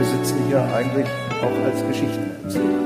sitzen hier eigentlich auch als Geschichtenerzähler.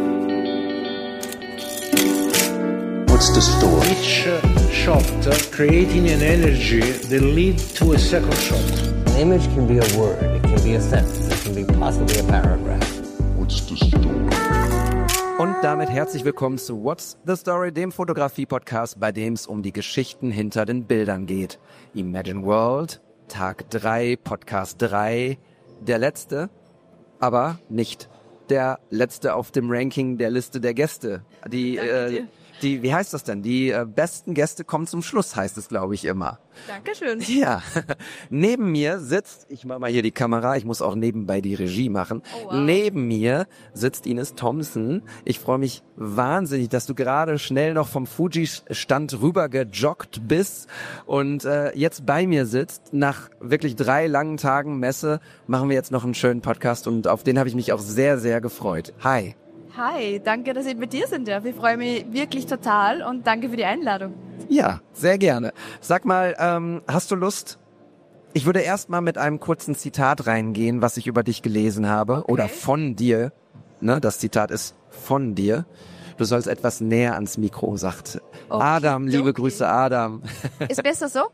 What's the story? Each shot creating an energy that leads to a second shot. An image can be a word, it can be a sentence, it can be possibly a paragraph. What's the story? Und damit herzlich willkommen zu What's the Story, dem Fotografie-Podcast, bei dem es um die Geschichten hinter den Bildern geht. Imagine World, Tag 3, Podcast 3, der letzte, aber nicht der letzte auf dem Ranking der Liste der Gäste. Wie heißt das denn? Die besten Gäste kommen zum Schluss, heißt es, glaube ich, immer. Dankeschön. Ja, neben mir sitzt, ich mache mal hier die Kamera, ich muss auch nebenbei die Regie machen. Oh, wow. Neben mir sitzt Ines Thompson. Ich freue mich wahnsinnig, dass du gerade schnell noch vom Fuji-Stand rüber gejoggt bist und jetzt bei mir sitzt. Nach wirklich 3 langen Tagen Messe machen wir jetzt noch einen schönen Podcast und auf den habe ich mich auch sehr, sehr gefreut. Hi. Hi, danke, dass ich mit dir sein darf. Ich freue mich wirklich total und danke für die Einladung. Ja, sehr gerne. Sag mal, hast du Lust? Ich würde erst mal mit einem kurzen Zitat reingehen, was ich über dich gelesen habe, okay, oder von dir. Ne, das Zitat ist von dir. Du sollst etwas näher ans Mikro, sagt okay, Adam. Liebe Grüße, Adam. Ist besser so?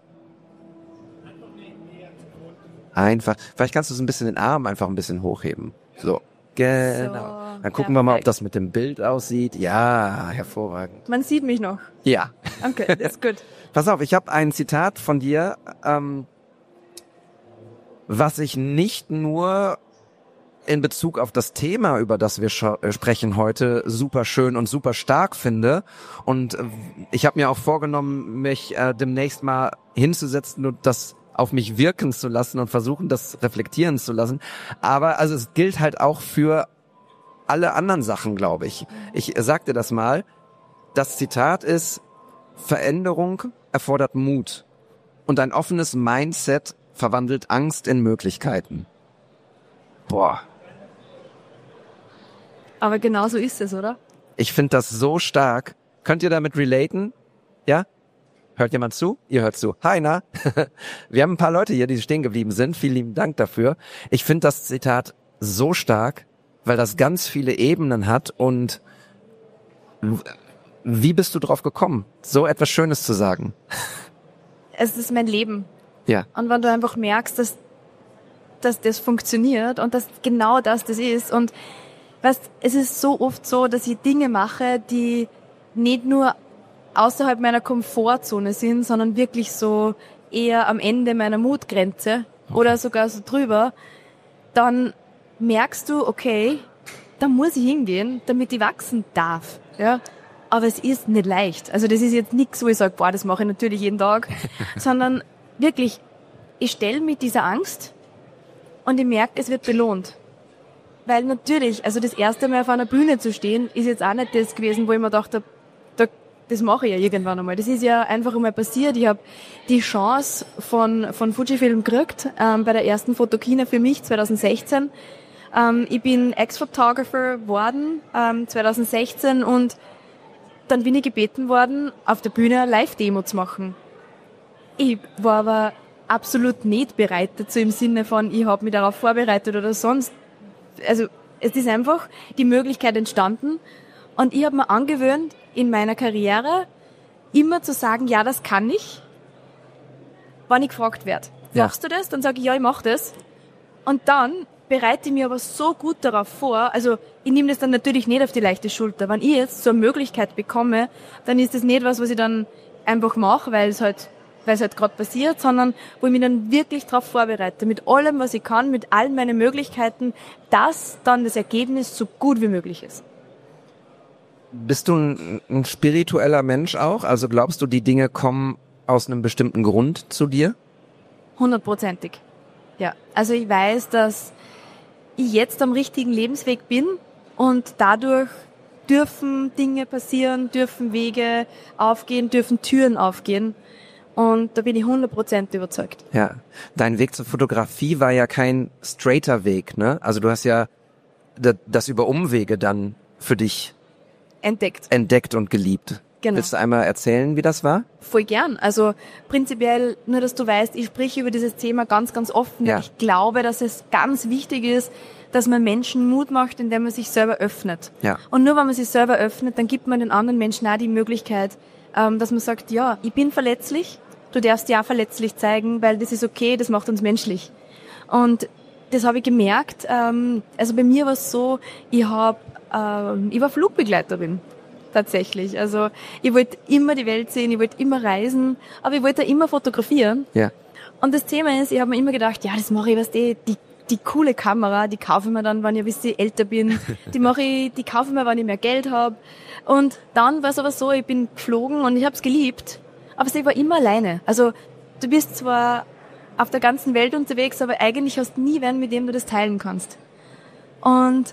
Einfach. Vielleicht kannst du so ein bisschen den Arm einfach ein bisschen hochheben. So. Genau. Dann gucken wir mal, ob das mit dem Bild aussieht. Ja, hervorragend. Man sieht mich noch. Ja. Okay, das ist gut. Pass auf, ich habe ein Zitat von dir, was ich nicht nur in Bezug auf das Thema, über das wir sprechen heute, super schön und super stark finde. Und ich habe mir auch vorgenommen, mich demnächst mal hinzusetzen und das auf mich wirken zu lassen und versuchen, das reflektieren zu lassen. Aber also es gilt halt auch für alle anderen Sachen, glaube ich. Ich sag dir das mal. Das Zitat ist: Veränderung erfordert Mut und ein offenes Mindset verwandelt Angst in Möglichkeiten. Boah. Aber genau so ist es, oder? Ich finde das so stark. Könnt ihr damit relaten? Ja? Hört jemand zu? Ihr hört zu. Hi, na? Wir haben ein paar Leute hier, die stehen geblieben sind. Vielen lieben Dank dafür. Ich finde das Zitat so stark, weil das ganz viele Ebenen hat. Und wie bist du drauf gekommen, so etwas Schönes zu sagen? Es ist mein Leben. Ja. Und wenn du einfach merkst, dass das funktioniert und dass genau das ist. Und weißt, es ist so oft so, dass ich Dinge mache, die nicht nur außerhalb meiner Komfortzone sind, sondern wirklich so eher am Ende meiner Mutgrenze oder sogar so drüber, dann merkst du, okay, da muss ich hingehen, damit ich wachsen darf. Ja? Aber es ist nicht leicht. Also das ist jetzt nichts, wo ich sage, boah, das mache ich natürlich jeden Tag, sondern wirklich, ich stelle mit dieser Angst und ich merke, es wird belohnt. Weil natürlich, also das erste Mal auf einer Bühne zu stehen, ist jetzt auch nicht das gewesen, wo ich mir dachte, das mache ich ja irgendwann einmal. Das ist ja einfach einmal passiert. Ich habe die Chance von Fujifilm gekriegt, bei der ersten Fotokina für mich 2016. Ich bin Ex-Photographer geworden 2016 und dann bin ich gebeten worden, auf der Bühne eine Live-Demo zu machen. Ich war aber absolut nicht bereit dazu im Sinne von, ich habe mich darauf vorbereitet oder sonst. Also es ist einfach die Möglichkeit entstanden und ich habe mir angewöhnt, in meiner Karriere immer zu sagen, ja, das kann ich, wenn ich gefragt werde. Ja. Machst du das? Dann sage ich, ja, ich mache das. Und dann bereite ich mich aber so gut darauf vor, also ich nehme das dann natürlich nicht auf die leichte Schulter. Wenn ich jetzt so eine Möglichkeit bekomme, dann ist das nicht was ich dann einfach mache, weil es halt gerade passiert, sondern wo ich mich dann wirklich darauf vorbereite, mit allem, was ich kann, mit allen meinen Möglichkeiten, dass dann das Ergebnis so gut wie möglich ist. Bist du ein spiritueller Mensch auch? Also glaubst du, die Dinge kommen aus einem bestimmten Grund zu dir? 100%. Ja, also ich weiß, dass ich jetzt am richtigen Lebensweg bin und dadurch dürfen Dinge passieren, dürfen Wege aufgehen, dürfen Türen aufgehen. Und da bin ich 100% überzeugt. Ja, dein Weg zur Fotografie war ja kein straighter Weg, ne? Also du hast ja das über Umwege dann für dich entdeckt und geliebt. Genau. Willst du einmal erzählen, wie das war? Voll gern. Also prinzipiell, nur dass du weißt, ich spreche über dieses Thema ganz, ganz offen. Ja. Ich glaube, dass es ganz wichtig ist, dass man Menschen Mut macht, indem man sich selber öffnet. Ja. Und nur wenn man sich selber öffnet, dann gibt man den anderen Menschen auch die Möglichkeit, dass man sagt, ja, ich bin verletzlich, du darfst dich auch verletzlich zeigen, weil das ist okay, das macht uns menschlich. Und das habe ich gemerkt. Also bei mir war es so, ich war Flugbegleiterin. Tatsächlich. Also ich wollte immer die Welt sehen, ich wollte immer reisen, aber ich wollte immer fotografieren. Ja. Und das Thema ist, ich habe mir immer gedacht, ja, das mache ich, weißt du, die coole Kamera, die kaufe ich mir dann, wenn ich ein bisschen älter bin. Die kaufe ich mir, wenn ich mehr Geld habe. Und dann war es aber so, ich bin geflogen und ich habe es geliebt, aber ich war immer alleine. Also du bist zwar auf der ganzen Welt unterwegs, aber eigentlich hast du nie wen, mit dem du das teilen kannst. Und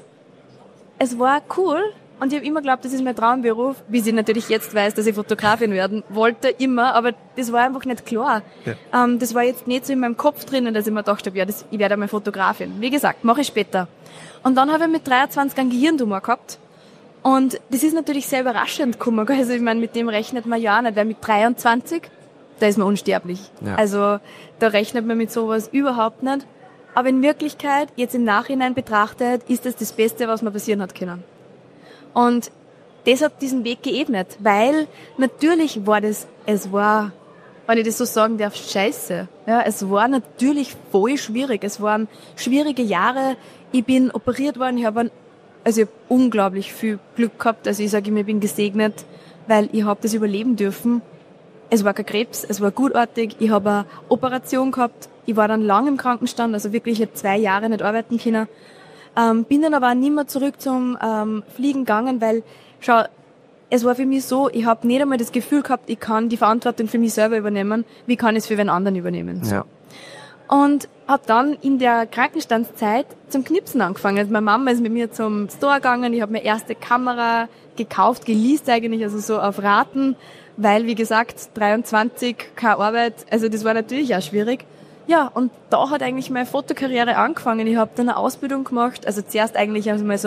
es war cool. Und ich habe immer geglaubt, das ist mein Traumberuf, bis ich natürlich jetzt weiß, dass ich Fotografin werden wollte, immer, aber das war einfach nicht klar. Ja. Das war jetzt nicht so in meinem Kopf drinnen, dass ich mir gedacht habe, ja, ich werde einmal Fotografin. Wie gesagt, mache ich später. Und dann habe ich mit 23 einen Gehirntumor gehabt. Und das ist natürlich sehr überraschend gekommen. Also ich meine, mit dem rechnet man ja nicht, weil mit 23, da ist man unsterblich. Ja. Also da rechnet man mit sowas überhaupt nicht. Aber in Wirklichkeit, jetzt im Nachhinein betrachtet, ist das Beste, was mir passieren hat können. Und das hat diesen Weg geebnet, weil natürlich es war, wenn ich das so sagen darf, scheiße. Ja, es war natürlich voll schwierig. Es waren schwierige Jahre. Ich bin operiert worden, ich habe unglaublich viel Glück gehabt. Also ich sage immer, ich bin gesegnet, weil ich habe das überleben dürfen. Es war kein Krebs, es war gutartig. Ich habe eine Operation gehabt. Ich war dann lang im Krankenstand, also wirklich, ich habe 2 Jahre nicht arbeiten können. Bin dann aber auch nicht mehr zurück zum Fliegen gegangen, weil, schau, es war für mich so, ich habe nicht einmal das Gefühl gehabt, ich kann die Verantwortung für mich selber übernehmen, wie kann ich es für wen anderen übernehmen. Ja. Und habe dann in der Krankenstandszeit zum Knipsen angefangen. Also meine Mama ist mit mir zum Store gegangen, ich habe meine erste Kamera gekauft, geleast eigentlich, also so auf Raten, weil, wie gesagt, 23, keine Arbeit, also das war natürlich auch schwierig. Ja, und da hat eigentlich meine Fotokarriere angefangen. Ich habe dann eine Ausbildung gemacht, also zuerst eigentlich mal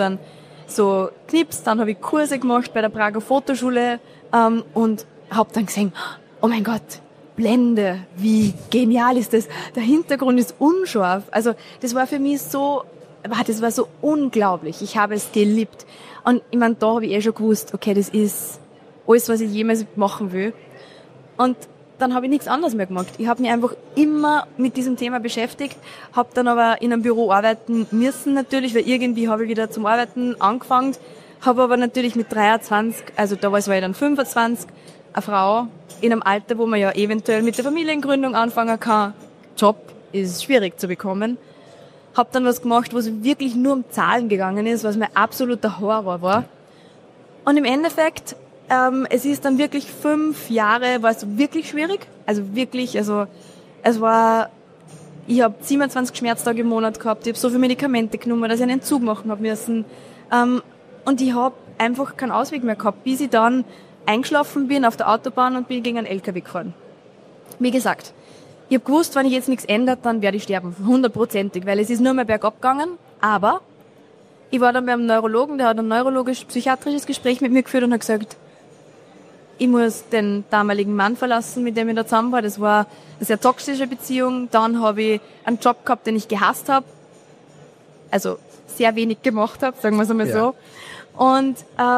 so Knips, dann habe ich Kurse gemacht bei der Prager Fotoschule und habe dann gesehen, oh mein Gott, Blende, wie genial ist das? Der Hintergrund ist unscharf. Also das war für mich so, das war so unglaublich. Ich habe es geliebt. Und ich meine, da habe ich schon gewusst, okay, das ist alles, was ich jemals machen will. Und dann habe ich nichts anderes mehr gemacht. Ich habe mich einfach immer mit diesem Thema beschäftigt, habe dann aber in einem Büro arbeiten müssen natürlich, weil irgendwie habe ich wieder zum Arbeiten angefangen, habe aber natürlich mit 23, also damals war ich dann 25, eine Frau in einem Alter, wo man ja eventuell mit der Familiengründung anfangen kann. Job ist schwierig zu bekommen. Habe dann was gemacht, wo es wirklich nur um Zahlen gegangen ist, was mein absoluter Horror war. Und im Endeffekt es ist dann wirklich 5 Jahre, war es wirklich schwierig. Also wirklich, also es war, ich habe 27 Schmerztage im Monat gehabt, ich habe so viele Medikamente genommen, dass ich einen Entzug machen habe müssen. Und ich habe einfach keinen Ausweg mehr gehabt, bis ich dann eingeschlafen bin auf der Autobahn und bin gegen einen LKW gefahren. Wie gesagt, ich habe gewusst, wenn ich jetzt nichts ändert, dann werde ich sterben, 100%, weil es ist nur mehr bergab gegangen. Aber ich war dann beim Neurologen, der hat ein neurologisch-psychiatrisches Gespräch mit mir geführt und hat gesagt, ich muss den damaligen Mann verlassen, mit dem ich da zusammen war. Das war eine sehr toxische Beziehung. Dann habe ich einen Job gehabt, den ich gehasst habe. Also sehr wenig gemacht habe, sagen wir es einmal so. Und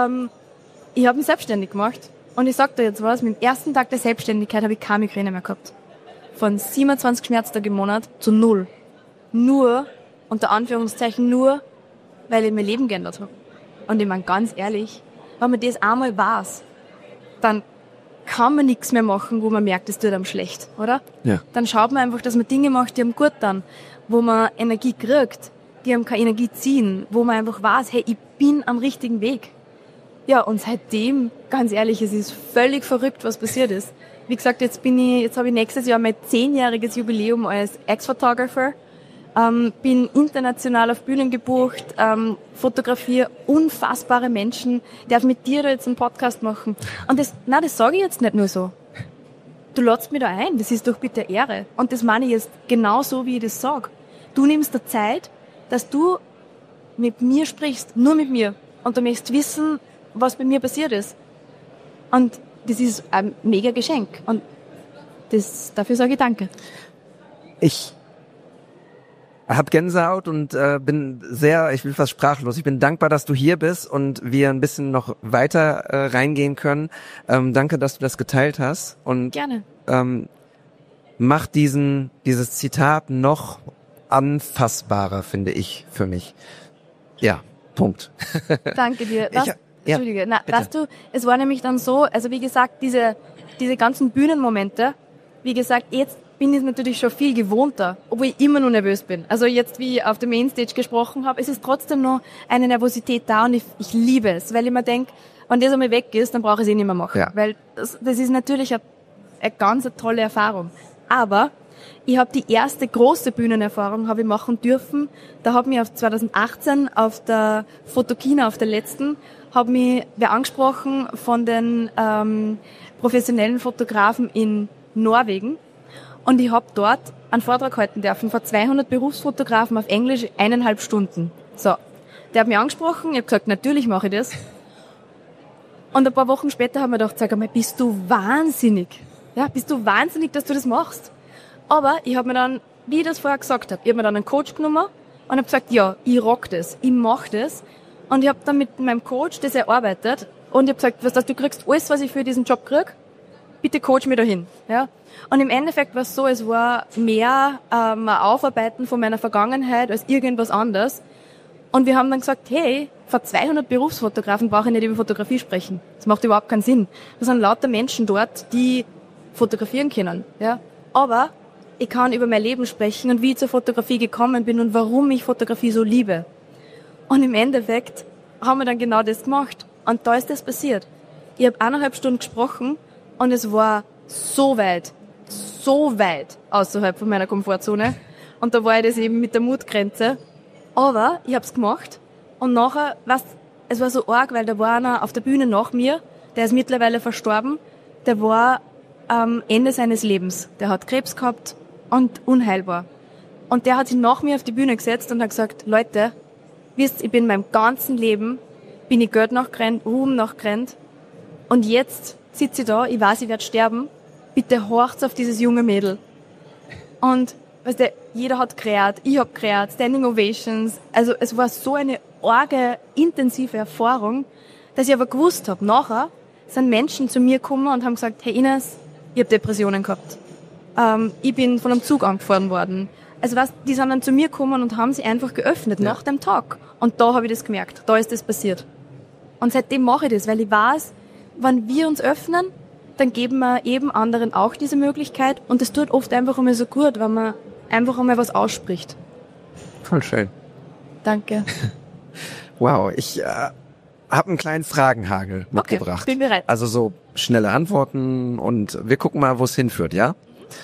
ich habe mich selbstständig gemacht. Und ich sage dir jetzt was, mit dem ersten Tag der Selbstständigkeit habe ich keine Migräne mehr gehabt. Von 27 Schmerztagen im Monat zu 0. Nur, unter Anführungszeichen nur, weil ich mein Leben geändert habe. Und ich meine, ganz ehrlich, wenn man das einmal weiß, dann kann man nichts mehr machen, wo man merkt, es tut einem schlecht, oder? Ja. Dann schaut man einfach, dass man Dinge macht, die einem gut tun, wo man Energie kriegt, die einem keine Energie ziehen, wo man einfach weiß, hey, ich bin am richtigen Weg. Ja, und seitdem, ganz ehrlich, es ist völlig verrückt, was passiert ist. Wie gesagt, jetzt habe ich nächstes Jahr mein 10-jähriges Jubiläum als Ex-Photographer. Bin international auf Bühnen gebucht, fotografiere unfassbare Menschen, darf mit dir da jetzt einen Podcast machen. Und das sage ich jetzt nicht nur so. Du lädst mich da ein, das ist doch bitte Ehre. Und das meine ich jetzt genau so, wie ich das sage. Du nimmst dir Zeit, dass du mit mir sprichst, nur mit mir. Und du möchtest wissen, was bei mir passiert ist. Und das ist ein mega Geschenk. Und dafür sage ich danke. hab Gänsehaut und ich bin fast sprachlos. Ich bin dankbar, dass du hier bist und wir ein bisschen noch weiter reingehen können. Danke, dass du das geteilt hast und Gerne. Mach dieses Zitat noch anfassbarer, finde ich, für mich. Ja, Punkt. Danke dir. Ja, Entschuldige. Na, bitte. weißt du, es war nämlich dann so, also wie gesagt, diese ganzen Bühnenmomente, wie gesagt, jetzt bin ich natürlich schon viel gewohnter, obwohl ich immer noch nervös bin. Also jetzt, wie ich auf der Mainstage gesprochen habe, es ist trotzdem noch eine Nervosität da und ich liebe es, weil ich mir denke, wenn das einmal weg ist, dann brauche ich es eh nicht mehr machen. Ja. Weil das ist natürlich eine ganz tolle Erfahrung. Aber ich habe die erste große Bühnenerfahrung habe ich machen dürfen. Da hat mich 2018 auf der Fotokina, auf der letzten, hat mich wer angesprochen von den professionellen Fotografen in Norwegen. Und ich habe dort einen Vortrag halten dürfen vor 200 Berufsfotografen auf Englisch 1,5 Stunden. So, der hat mich angesprochen, ich habe gesagt, natürlich mache ich das. Und ein paar Wochen später haben wir gedacht, sag einmal, bist du wahnsinnig? Ja, bist du wahnsinnig, dass du das machst? Aber ich habe mir dann, wie ich das vorher gesagt habe, ich habe mir dann einen Coach genommen und habe gesagt, ja, ich rock das, ich mach das. Und ich habe dann mit meinem Coach das erarbeitet und ich habe gesagt, weißt du, kriegst alles, was ich für diesen Job krieg, bitte coach mir dahin. Ja? Und im Endeffekt war es so, es war mehr ein Aufarbeiten von meiner Vergangenheit als irgendwas anderes. Und wir haben dann gesagt, hey, vor 200 Berufsfotografen brauche ich nicht über Fotografie sprechen. Das macht überhaupt keinen Sinn. Da sind lauter Menschen dort, die fotografieren können. Ja? Aber ich kann über mein Leben sprechen und wie ich zur Fotografie gekommen bin und warum ich Fotografie so liebe. Und im Endeffekt haben wir dann genau das gemacht. Und da ist das passiert. Ich habe 1,5 Stunden gesprochen und es war so weit außerhalb von meiner Komfortzone. Und da war ich das eben mit der Mutgrenze. Aber ich habe es gemacht. Und nachher, es war so arg, weil da war einer auf der Bühne nach mir, der ist mittlerweile verstorben. Der war am Ende seines Lebens. Der hat Krebs gehabt und unheilbar. Und der hat sich nach mir auf die Bühne gesetzt und hat gesagt, Leute, wisst, ich bin meinem ganzen Leben, bin ich Geld nachgerannt, Ruhm nachgerannt. Und jetzt sitze ich da, ich weiß, ich werde sterben. Bitte horcht's auf dieses junge Mädel. Und weißt du, jeder hat kreiert, ich habe kreiert, Standing Ovations. Also es war so eine arge, intensive Erfahrung, dass ich aber gewusst habe, nachher sind Menschen zu mir gekommen und haben gesagt, hey Ines, ich habe Depressionen gehabt. Ich bin von einem Zug angefahren worden. Also weißt, die sind dann zu mir gekommen und haben sich einfach geöffnet nach dem Tag. Und da habe ich das gemerkt, da ist das passiert. Und seitdem mache ich das, weil ich weiß, wenn wir uns öffnen, dann geben wir eben anderen auch diese Möglichkeit. Und das tut oft einfach einmal so gut, wenn man einfach einmal was ausspricht. Voll schön. Danke. Wow, ich habe einen kleinen Fragenhagel mitgebracht. Okay, bin bereit. Also so schnelle Antworten und wir gucken mal, wo es hinführt, ja?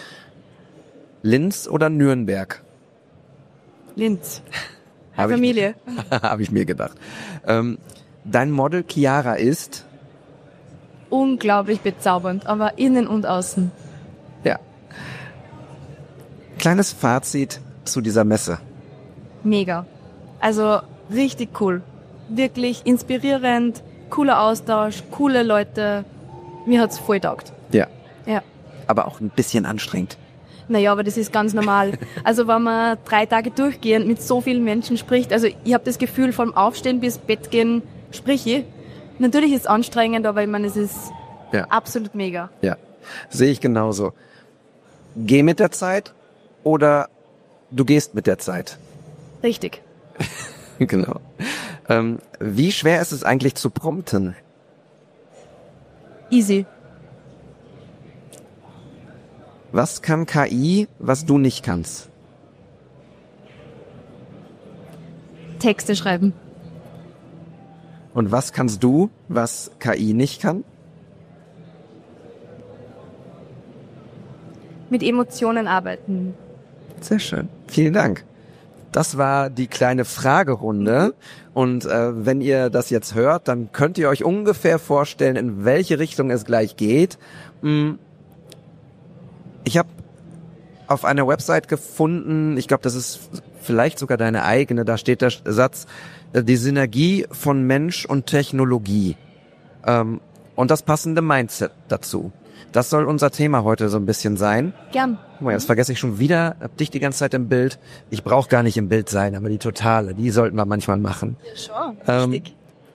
Linz oder Nürnberg? Linz. Hab Familie. Habe ich mir gedacht. Dein Model Chiara ist? Unglaublich bezaubernd, aber innen und außen. Ja. Kleines Fazit zu dieser Messe. Mega. Also richtig cool. Wirklich inspirierend, cooler Austausch, coole Leute. Mir hat's voll taugt. Ja. Ja. Aber auch ein bisschen anstrengend. Naja, aber das ist ganz normal. Also wenn man 3 Tage durchgehend mit so vielen Menschen spricht, also ich habe das Gefühl, vom Aufstehen bis Bett gehen sprich ich. Natürlich ist es anstrengend, aber ich meine, es ist absolut mega. Ja, sehe ich genauso. Geh mit der Zeit oder du gehst mit der Zeit. Richtig. Genau. Wie schwer ist es eigentlich zu prompten? Easy. Was kann KI, was du nicht kannst? Texte schreiben. Und was kannst du, was KI nicht kann? Mit Emotionen arbeiten. Sehr schön. Vielen Dank. Das war die kleine Fragerunde. Und wenn ihr das jetzt hört, dann könnt ihr euch ungefähr vorstellen, in welche Richtung es gleich geht. Ich habe auf einer Website gefunden, ich glaube, das ist vielleicht sogar deine eigene, da steht der Satz, die Synergie von Mensch und Technologie und das passende Mindset dazu. Das soll unser Thema heute so ein bisschen sein. Gern. Guck mal, jetzt vergesse ich schon wieder, hab dich die ganze Zeit im Bild. Ich brauche gar nicht im Bild sein, aber die Totale, die sollten wir manchmal machen. Ja, schon. Richtig.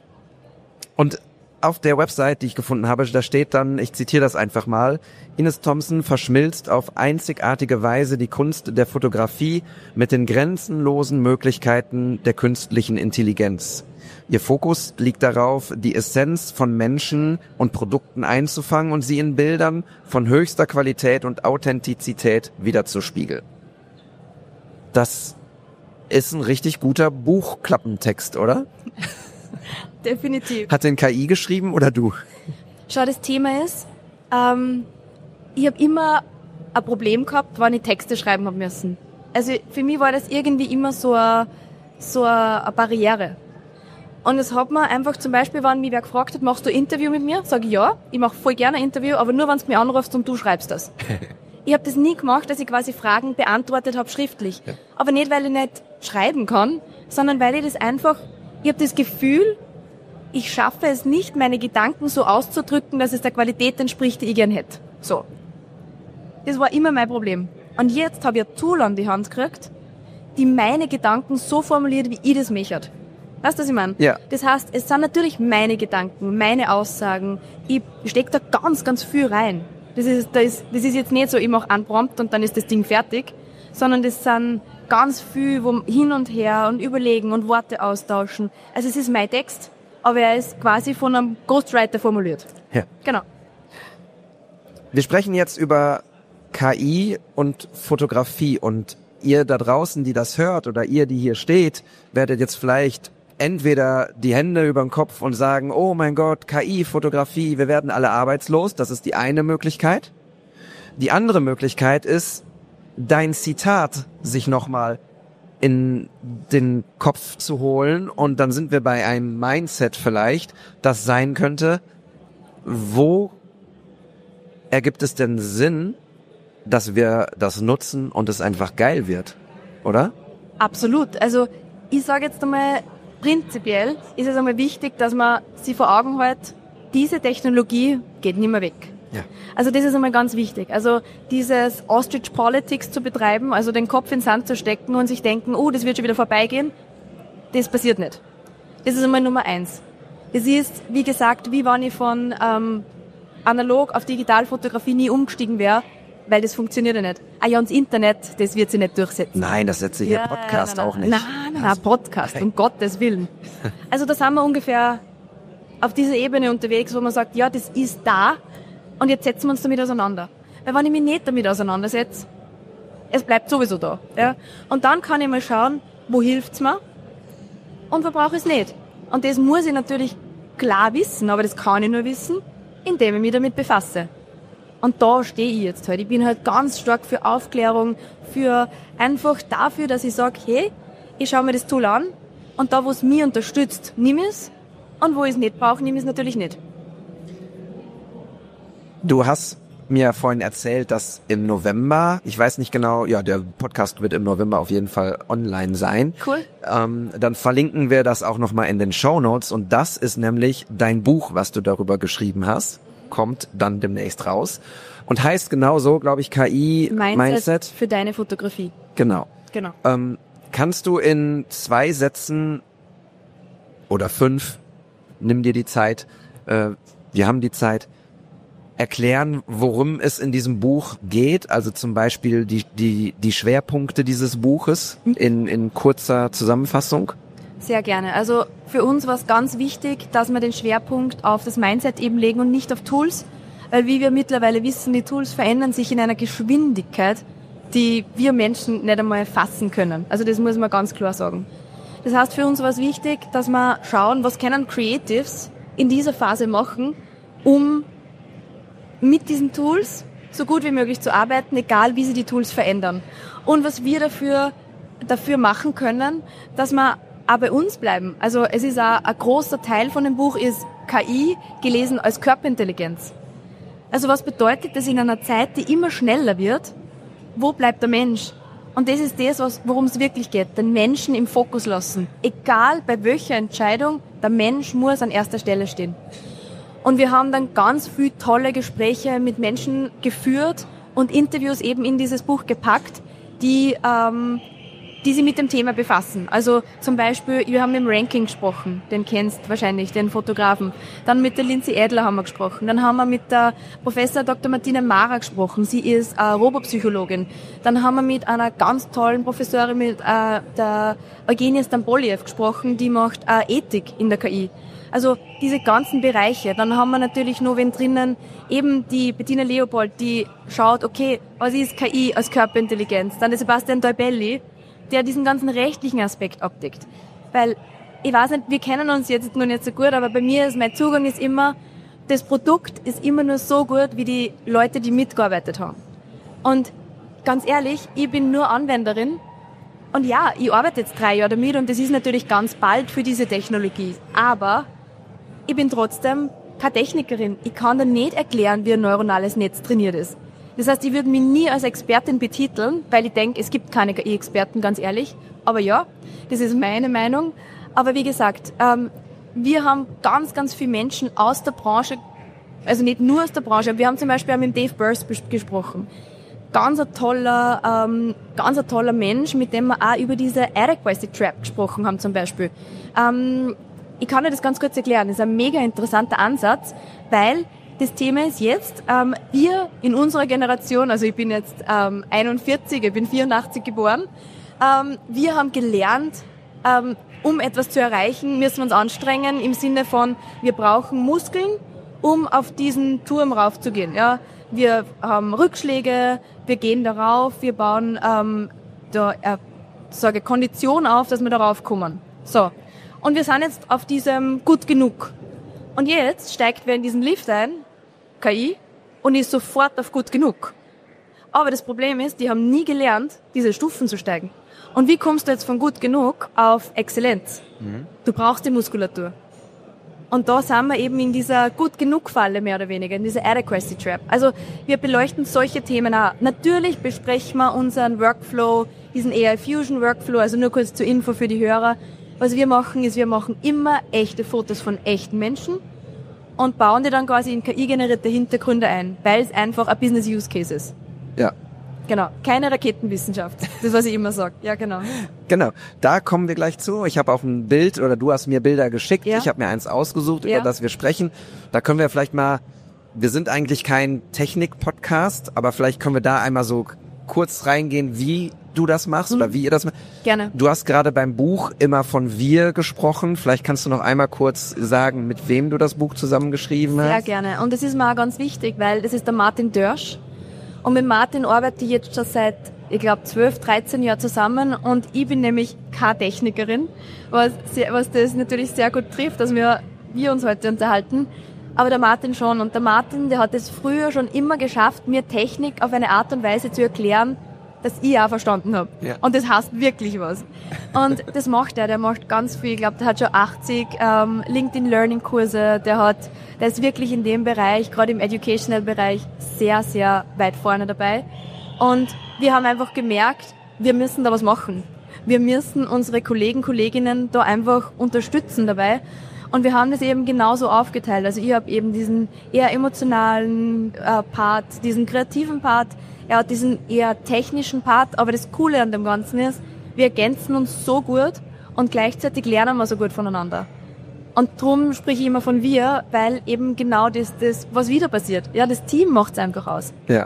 Und auf der Website, die ich gefunden habe, da steht dann, ich zitiere das einfach mal, Ines Thompson verschmilzt auf einzigartige Weise die Kunst der Fotografie mit den grenzenlosen Möglichkeiten der künstlichen Intelligenz. Ihr Fokus liegt darauf, die Essenz von Menschen und Produkten einzufangen und sie in Bildern von höchster Qualität und Authentizität wiederzuspiegeln. Das ist ein richtig guter Buchklappentext, oder? Definitiv. Hat den KI geschrieben oder du? Schau, das Thema ist, ich habe immer ein Problem gehabt, wenn ich Texte schreiben habe müssen. Also für mich war das irgendwie immer so eine Barriere. Und es hat mir einfach zum Beispiel, wenn mich wer gefragt hat, machst du ein Interview mit mir? Sage ich ja, ich mache voll gerne ein Interview, aber nur, wenn du mich anrufst und du schreibst das. Ich habe das nie gemacht, dass ich quasi Fragen beantwortet habe schriftlich. Ja. Aber nicht, weil ich nicht schreiben kann, sondern weil ich das einfach, ich habe das Gefühl, ich schaffe es nicht, meine Gedanken so auszudrücken, dass es der Qualität entspricht, die ich gern hätte. So. Das war immer mein Problem. Und jetzt habe ich ein Tool an die Hand gekriegt, die meine Gedanken so formuliert, wie ich das möchte. Weißt du, was ich meine? Ja. Das heißt, es sind natürlich meine Gedanken, meine Aussagen. Ich stecke da ganz, ganz viel rein. Das ist jetzt nicht so, ich mache einen Prompt und dann ist das Ding fertig, sondern das sind ganz viel wo hin und her und überlegen und Worte austauschen. Also es ist mein Text, aber er ist quasi von einem Ghostwriter formuliert. Ja. Genau. Wir sprechen jetzt über KI und Fotografie und ihr da draußen, die das hört oder ihr, die hier steht, werdet jetzt vielleicht entweder die Hände über den Kopf und sagen, oh mein Gott, KI, Fotografie, wir werden alle arbeitslos. Das ist die eine Möglichkeit. Die andere Möglichkeit ist, dein Zitat sich nochmal in den Kopf zu holen und dann sind wir bei einem Mindset vielleicht, das sein könnte, wo ergibt es denn Sinn, dass wir das nutzen und es einfach geil wird, oder? Absolut. Also ich sage jetzt einmal, prinzipiell ist es einmal wichtig, dass man sich vor Augen hält, diese Technologie geht nicht mehr weg. Ja. Also das ist einmal ganz wichtig. Also dieses Ostrich Politics zu betreiben, also den Kopf in den Sand zu stecken und sich denken, oh, das wird schon wieder vorbeigehen, das passiert nicht. Das ist einmal Nummer 1. Es ist, wie gesagt, wie wenn ich von analog auf Digitalfotografie nie umgestiegen wäre, weil das funktioniert ja nicht. Ah ja, und das Internet, das wird sich nicht durchsetzen. Nein, das setzt sich ja, Podcast auch nicht. Nein, Podcast, um Gottes Willen. Also da sind wir ungefähr auf dieser Ebene unterwegs, wo man sagt, ja, das ist da und jetzt setzen wir uns damit auseinander. Weil wenn ich mich nicht damit auseinandersetze, es bleibt sowieso da. Ja? Und dann kann ich mal schauen, wo hilft's mir und wo brauche ich es nicht. Und das muss ich natürlich klar wissen, aber das kann ich nur wissen, indem ich mich damit befasse. Und da stehe ich jetzt halt. Ich bin halt ganz stark für Aufklärung, für einfach dafür, dass ich sage, hey, ich schaue mir das Tool an und da, wo es mich unterstützt, nimm es und wo ich es nicht brauche, nimm es natürlich nicht. Du hast mir vorhin erzählt, dass im November, ich weiß nicht genau, ja, der Podcast wird im November auf jeden Fall online sein. Cool. Dann verlinken wir das auch nochmal in den Shownotes und das ist nämlich dein Buch, was du darüber geschrieben hast. Kommt dann demnächst raus und heißt genauso, glaube ich, KI Mindset für deine Fotografie. Genau. Genau. Kannst du in 2 Sätzen oder 5, nimm dir die Zeit, wir haben die Zeit, erklären, worum es in diesem Buch geht, also zum Beispiel die Schwerpunkte dieses Buches in kurzer Zusammenfassung? Sehr gerne. Also für uns war es ganz wichtig, dass wir den Schwerpunkt auf das Mindset eben legen und nicht auf Tools, weil wie wir mittlerweile wissen, die Tools verändern sich in einer Geschwindigkeit, die wir Menschen nicht einmal fassen können. Also das muss man ganz klar sagen. Das heißt, für uns war es wichtig, dass wir schauen, was können Creatives in dieser Phase machen, um mit diesen Tools so gut wie möglich zu arbeiten, egal wie sie die Tools verändern. Und was wir dafür machen können, dass wir auch bei uns bleiben. Also es ist auch ein großer Teil von dem Buch ist KI gelesen als Körperintelligenz. Also was bedeutet das in einer Zeit, die immer schneller wird? Wo bleibt der Mensch? Und das ist das, worum es wirklich geht. Den Menschen im Fokus lassen. Egal bei welcher Entscheidung, der Mensch muss an erster Stelle stehen. Und wir haben dann ganz viel tolle Gespräche mit Menschen geführt und Interviews eben in dieses Buch gepackt, die sich mit dem Thema befassen. Also zum Beispiel, wir haben mit dem Ranking gesprochen, den kennst wahrscheinlich, den Fotografen. Dann mit der Lindsay Adler haben wir gesprochen. Dann haben wir mit der Professor Dr. Martina Mara gesprochen. Sie ist Robopsychologin. Dann haben wir mit einer ganz tollen Professorin, mit der Eugenia Stamboliev gesprochen, die macht Ethik in der KI. Also diese ganzen Bereiche. Dann haben wir natürlich noch wen drinnen, eben die Bettina Leopold, die schaut, okay, was ist KI als Körperintelligenz? Dann der Sebastian Deubelli, der diesen ganzen rechtlichen Aspekt abdeckt. Weil, ich weiß nicht, wir kennen uns jetzt noch nicht so gut, aber bei mir ist mein Zugang ist immer, das Produkt ist immer nur so gut, wie die Leute, die mitgearbeitet haben. Und ganz ehrlich, ich bin nur Anwenderin und ja, ich arbeite jetzt 3 Jahre damit und das ist natürlich ganz bald für diese Technologie. Aber ich bin trotzdem keine Technikerin. Ich kann dir nicht erklären, wie ein neuronales Netz trainiert ist. Das heißt, ich würde mich nie als Expertin betiteln, weil ich denke, es gibt keine KI-Experten, ganz ehrlich. Aber ja, das ist meine Meinung. Aber wie gesagt, wir haben ganz, ganz viele Menschen aus der Branche, also nicht nur aus der Branche, aber wir haben zum Beispiel auch mit Dave Burst gesprochen. Ganz ein toller Mensch, mit dem wir auch über diese Adequacy Trap gesprochen haben zum Beispiel. Ich kann dir das ganz kurz erklären. Das ist ein mega interessanter Ansatz, weil das Thema ist jetzt, wir in unserer Generation, also ich bin jetzt 41, ich bin 84 geboren, wir haben gelernt, um etwas zu erreichen, müssen wir uns anstrengen im Sinne von, wir brauchen Muskeln, um auf diesen Turm raufzugehen. Ja? Wir haben Rückschläge, wir gehen darauf, wir bauen Kondition auf, dass wir darauf kommen. So. Und wir sind jetzt auf diesem gut genug. Und jetzt steigt wer in diesen Lift ein, KI, und ist sofort auf gut genug. Aber das Problem ist, die haben nie gelernt, diese Stufen zu steigen. Und wie kommst du jetzt von gut genug auf Exzellenz? Du brauchst die Muskulatur. Und da sind wir eben in dieser gut genug Falle mehr oder weniger, in dieser Adequacy Trap. Also wir beleuchten solche Themen auch. Natürlich besprechen wir unseren Workflow, diesen AI Fusion Workflow, also nur kurz zur Info für die Hörer. Was wir machen, ist, wir machen immer echte Fotos von echten Menschen und bauen die dann quasi in KI-generierte Hintergründe ein, weil es einfach ein Business-Use-Case ist. Ja. Genau, keine Raketenwissenschaft. Das, was ich immer sage. Ja, genau. Genau, da kommen wir gleich zu. Ich habe auf ein Bild, oder du hast mir Bilder geschickt. Ja. Ich habe mir eins ausgesucht, Ja. über das wir sprechen. Da können wir vielleicht mal, wir sind eigentlich kein Technik-Podcast, aber vielleicht können wir da einmal so kurz reingehen, wie du das machst oder wie ihr das macht. Gerne. Du hast gerade beim Buch immer von wir gesprochen. Vielleicht kannst du noch einmal kurz sagen, mit wem du das Buch zusammengeschrieben hast. Sehr gerne. Und das ist mir auch ganz wichtig, weil das ist der Martin Dörsch. Und mit Martin arbeite ich jetzt schon seit, ich glaube, 12, 13 Jahren zusammen. Und ich bin nämlich keine Technikerin, was das natürlich sehr gut trifft, dass wir uns heute unterhalten. Aber der Martin schon. Und der Martin, der hat es früher schon immer geschafft, mir Technik auf eine Art und Weise zu erklären, dass ich auch verstanden habe. Ja. Und das heißt wirklich was. Und das macht er. Der macht ganz viel. Ich glaube, der hat schon 80 LinkedIn Learning Kurse. Der ist wirklich in dem Bereich, gerade im Educational Bereich, sehr, sehr weit vorne dabei. Und wir haben einfach gemerkt, wir müssen da was machen. Wir müssen unsere Kolleginnen da einfach unterstützen dabei. Und wir haben das eben genauso aufgeteilt. Also ich habe eben diesen eher emotionalen Part, diesen kreativen Part. Er hat diesen eher technischen Part. Aber das Coole an dem Ganzen ist, wir ergänzen uns so gut und gleichzeitig lernen wir so gut voneinander. Und drum spreche ich immer von wir, weil eben genau das was wieder passiert. Ja, das Team macht es einfach aus. Ja.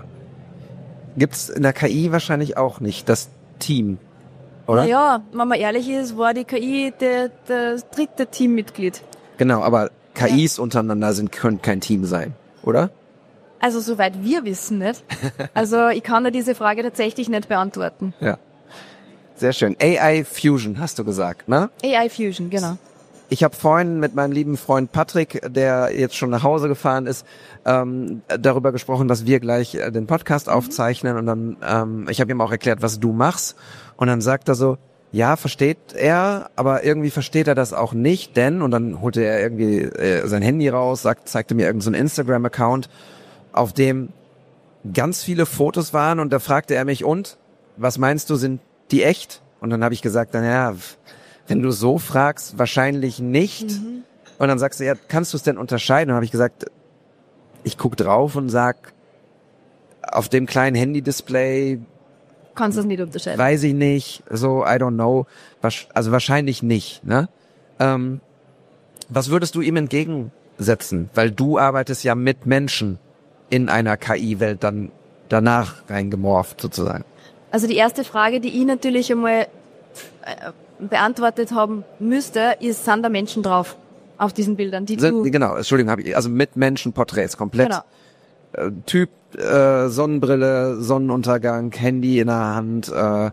Gibt's in der KI wahrscheinlich auch nicht, das Team, oder? Naja, wenn man ehrlich ist, war die KI das dritte Teammitglied. Genau, aber KIs untereinander können kein Team sein, oder? Also soweit wir wissen nicht. Also ich kann dir diese Frage tatsächlich nicht beantworten. Ja. Sehr schön. AI Fusion hast du gesagt, ne? AI Fusion, genau. Ich habe vorhin mit meinem lieben Freund Patrick, der jetzt schon nach Hause gefahren ist, darüber gesprochen, dass wir gleich den Podcast aufzeichnen. Und dann, ich habe ihm auch erklärt, was du machst. Und dann sagt er so, ja, versteht er, aber irgendwie versteht er das auch nicht, denn, und dann holte er irgendwie sein Handy raus, zeigte mir irgendeinen so Instagram-Account, auf dem ganz viele Fotos waren, und da fragte er mich, und, was meinst du, sind die echt? Und dann habe ich gesagt, naja, wenn du so fragst, wahrscheinlich nicht, Und dann sagst du, ja, kannst du es denn unterscheiden? Und dann habe ich gesagt, ich guck drauf und sag, auf dem kleinen Handy-Display Kannst du es nicht unterscheiden. weiß ich nicht, so, I don't know, also wahrscheinlich nicht, ne? Was würdest du ihm entgegensetzen? Weil du arbeitest ja mit Menschen in einer KI-Welt dann danach reingemorpht sozusagen. Also die erste Frage, die ich natürlich einmal beantwortet haben müsste, ist, sind da Menschen drauf auf diesen Bildern, die du... Genau, Entschuldigung, also mit Menschenporträts komplett. Genau. Typ, Sonnenbrille, Sonnenuntergang, Handy in der Hand,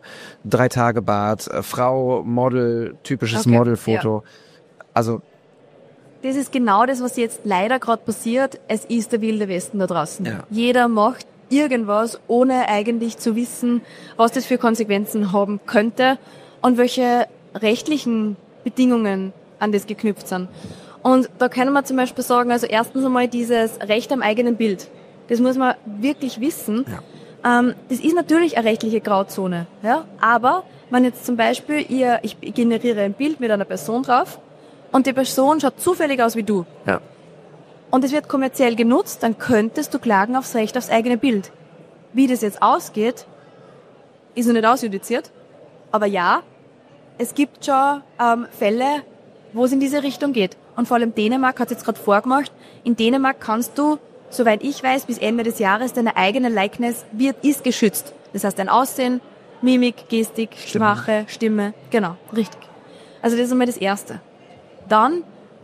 3 Tage Bart, Frau, Model, typisches Okay, Modelfoto. Also Das ist genau das, was jetzt leider gerade passiert. Es ist der wilde Westen da draußen. Ja. Jeder macht irgendwas, ohne eigentlich zu wissen, was das für Konsequenzen haben könnte und welche rechtlichen Bedingungen an das geknüpft sind. Und da können wir zum Beispiel sagen, also erstens einmal dieses Recht am eigenen Bild. Das muss man wirklich wissen. Ja. Das ist natürlich eine rechtliche Grauzone. Ja? Aber wenn jetzt zum Beispiel ich generiere ein Bild mit einer Person drauf und die Person schaut zufällig aus wie du ja. und es wird kommerziell genutzt, dann könntest du klagen aufs Recht aufs eigene Bild. Wie das jetzt ausgeht, ist noch nicht ausjudiziert. Aber ja, es gibt schon Fälle, wo es in diese Richtung geht. Und vor allem Dänemark hat es jetzt gerade vorgemacht. In Dänemark kannst du, soweit ich weiß, bis Ende des Jahres deine eigene Likeness ist geschützt. Das heißt, dein Aussehen, Mimik, Gestik, Sprache, Stimme. Genau, richtig. Also das ist einmal das Erste. Dann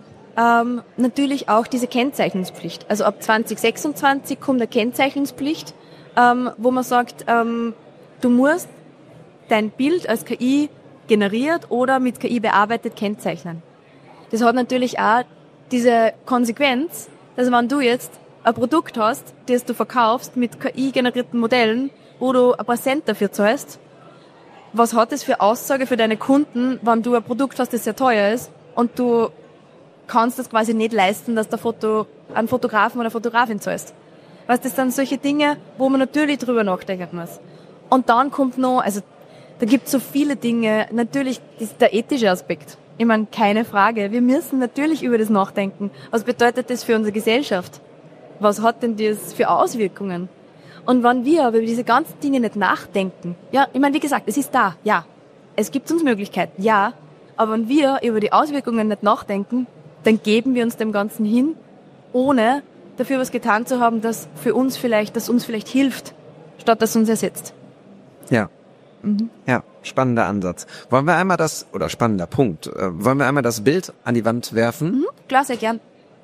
natürlich auch diese Kennzeichnungspflicht. Also ab 2026 kommt eine Kennzeichnungspflicht, wo man sagt, du musst dein Bild als KI generiert oder mit KI bearbeitet kennzeichnen. Das hat natürlich auch diese Konsequenz, dass wenn du jetzt ein Produkt hast, das du verkaufst mit KI-generierten Modellen, wo du ein paar Cent dafür zahlst, was hat das für Aussage für deine Kunden, wenn du ein Produkt hast, das sehr teuer ist und du kannst das quasi nicht leisten, dass du einen Fotografen oder Fotografin zahlst. Weißt, das sind solche Dinge, wo man natürlich drüber nachdenken muss. Und dann kommt noch, also da gibt es so viele Dinge, natürlich ist der ethische Aspekt. Ich meine, keine Frage. Wir müssen natürlich über das nachdenken. Was bedeutet das für unsere Gesellschaft? Was hat denn das für Auswirkungen? Und wenn wir aber über diese ganzen Dinge nicht nachdenken, ja, ich meine, wie gesagt, es ist da, ja. Es gibt uns Möglichkeiten, ja. Aber wenn wir über die Auswirkungen nicht nachdenken, dann geben wir uns dem Ganzen hin, ohne dafür was getan zu haben, das uns vielleicht hilft, statt dass uns ersetzt. Ja. Ja, spannender Ansatz. Wollen wir einmal spannender Punkt. Wollen wir einmal das Bild an die Wand werfen? Klar, sehr gern.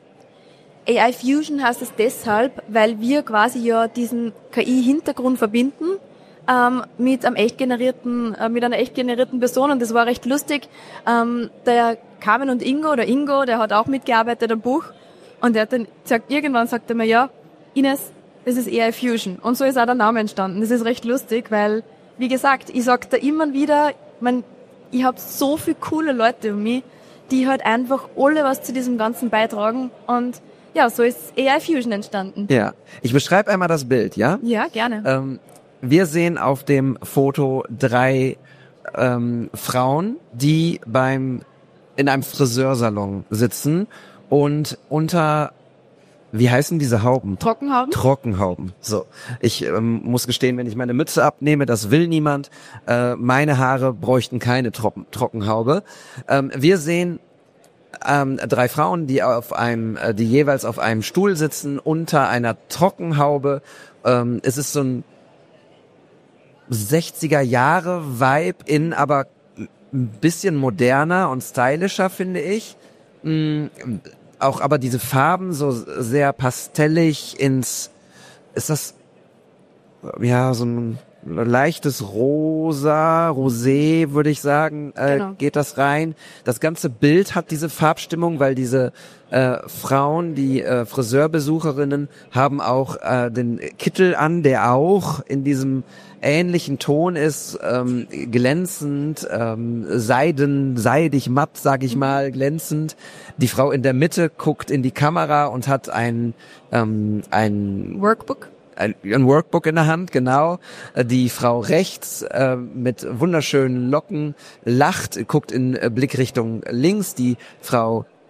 AI Fusion heißt es deshalb, weil wir quasi ja diesen KI-Hintergrund verbinden mit einer echt generierten Person, und das war recht lustig. Der Carmen und Ingo, der hat auch mitgearbeitet am Buch, und der hat dann irgendwann sagte er mir, ja, Ines, das ist AI Fusion, und so ist auch der Name entstanden. Das ist recht lustig, weil, wie gesagt, ich sag da immer wieder, ich habe so viele coole Leute um mich, die halt einfach alle was zu diesem Ganzen beitragen, und ja, so ist AI Fusion entstanden. Ja, ich beschreibe einmal das Bild, ja? Ja, gerne. Wir sehen auf dem Foto 3 Frauen, die in einem Friseursalon sitzen und unter, wie heißen diese Hauben? Trockenhauben? Trockenhauben. So, ich muss gestehen, wenn ich meine Mütze abnehme, das will niemand. Meine Haare bräuchten keine Trockenhaube. Wir sehen 3 Frauen, die jeweils auf einem Stuhl sitzen unter einer Trockenhaube. Es ist so ein 60er-Jahre-Vibe aber ein bisschen moderner und stylischer, finde ich. Auch aber diese Farben so sehr pastellig ist das, ja, so ein leichtes Rosé, würde ich sagen, Genau. geht das rein. Das ganze Bild hat diese Farbstimmung, weil diese Frauen, die Friseurbesucherinnen, haben auch den Kittel an, der auch in diesem ähnlichen Ton ist, glänzend, seidig, matt, sag ich mal, glänzend. Die Frau in der Mitte guckt in die Kamera und hat ein Workbook? ein Workbook in der Hand, genau. Die Frau rechts mit wunderschönen Locken lacht, guckt in Blickrichtung links. Die Frau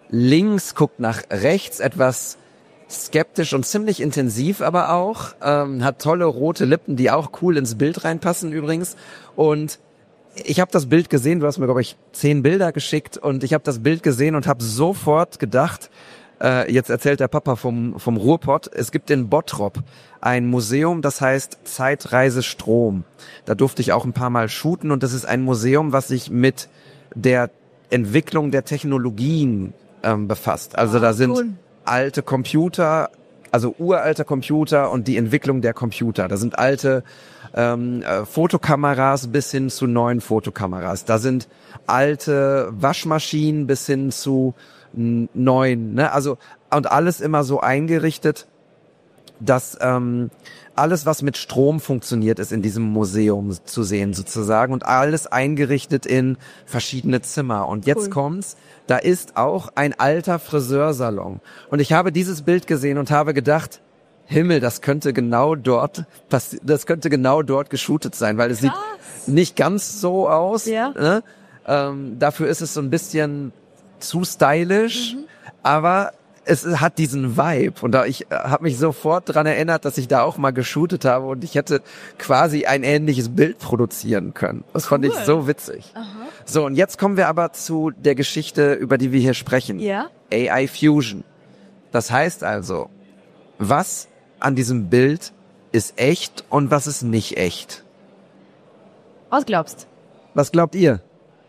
links, guckt nach rechts, etwas skeptisch und ziemlich intensiv aber auch, hat tolle rote Lippen, die auch cool ins Bild reinpassen übrigens. Und ich habe das Bild gesehen, du hast mir, glaube ich, 10 Bilder geschickt und ich habe das Bild gesehen und habe sofort gedacht, jetzt erzählt der Papa vom Ruhrpott, es gibt in Bottrop ein Museum, das heißt Zeitreise Strom. Da durfte ich auch ein paar Mal shooten und das ist ein Museum, was sich mit der Entwicklung der Technologien befasst. Also da sind alte Computer, also uralte Computer und die Entwicklung der Computer. Da sind alte Fotokameras bis hin zu neuen Fotokameras. Da sind alte Waschmaschinen bis hin zu neuen, ne? Also und alles immer so eingerichtet, dass alles, was mit Strom funktioniert, ist in diesem Museum zu sehen sozusagen und alles eingerichtet in verschiedene Zimmer. Und jetzt kommt's, da ist auch ein alter Friseursalon. Und ich habe dieses Bild gesehen und habe gedacht, Himmel, das könnte genau dort geshootet sein, weil es sieht nicht ganz so aus. Ja. Ne? Dafür ist es so ein bisschen zu stylisch, aber es hat diesen Vibe und ich habe mich sofort dran erinnert, dass ich da auch mal geshootet habe und ich hätte quasi ein ähnliches Bild produzieren können. Das fand ich so witzig. Aha. So, und jetzt kommen wir aber zu der Geschichte, über die wir hier sprechen. Ja. AI Fusion. Das heißt also, was an diesem Bild ist echt und was ist nicht echt? Was glaubst? Was glaubt ihr?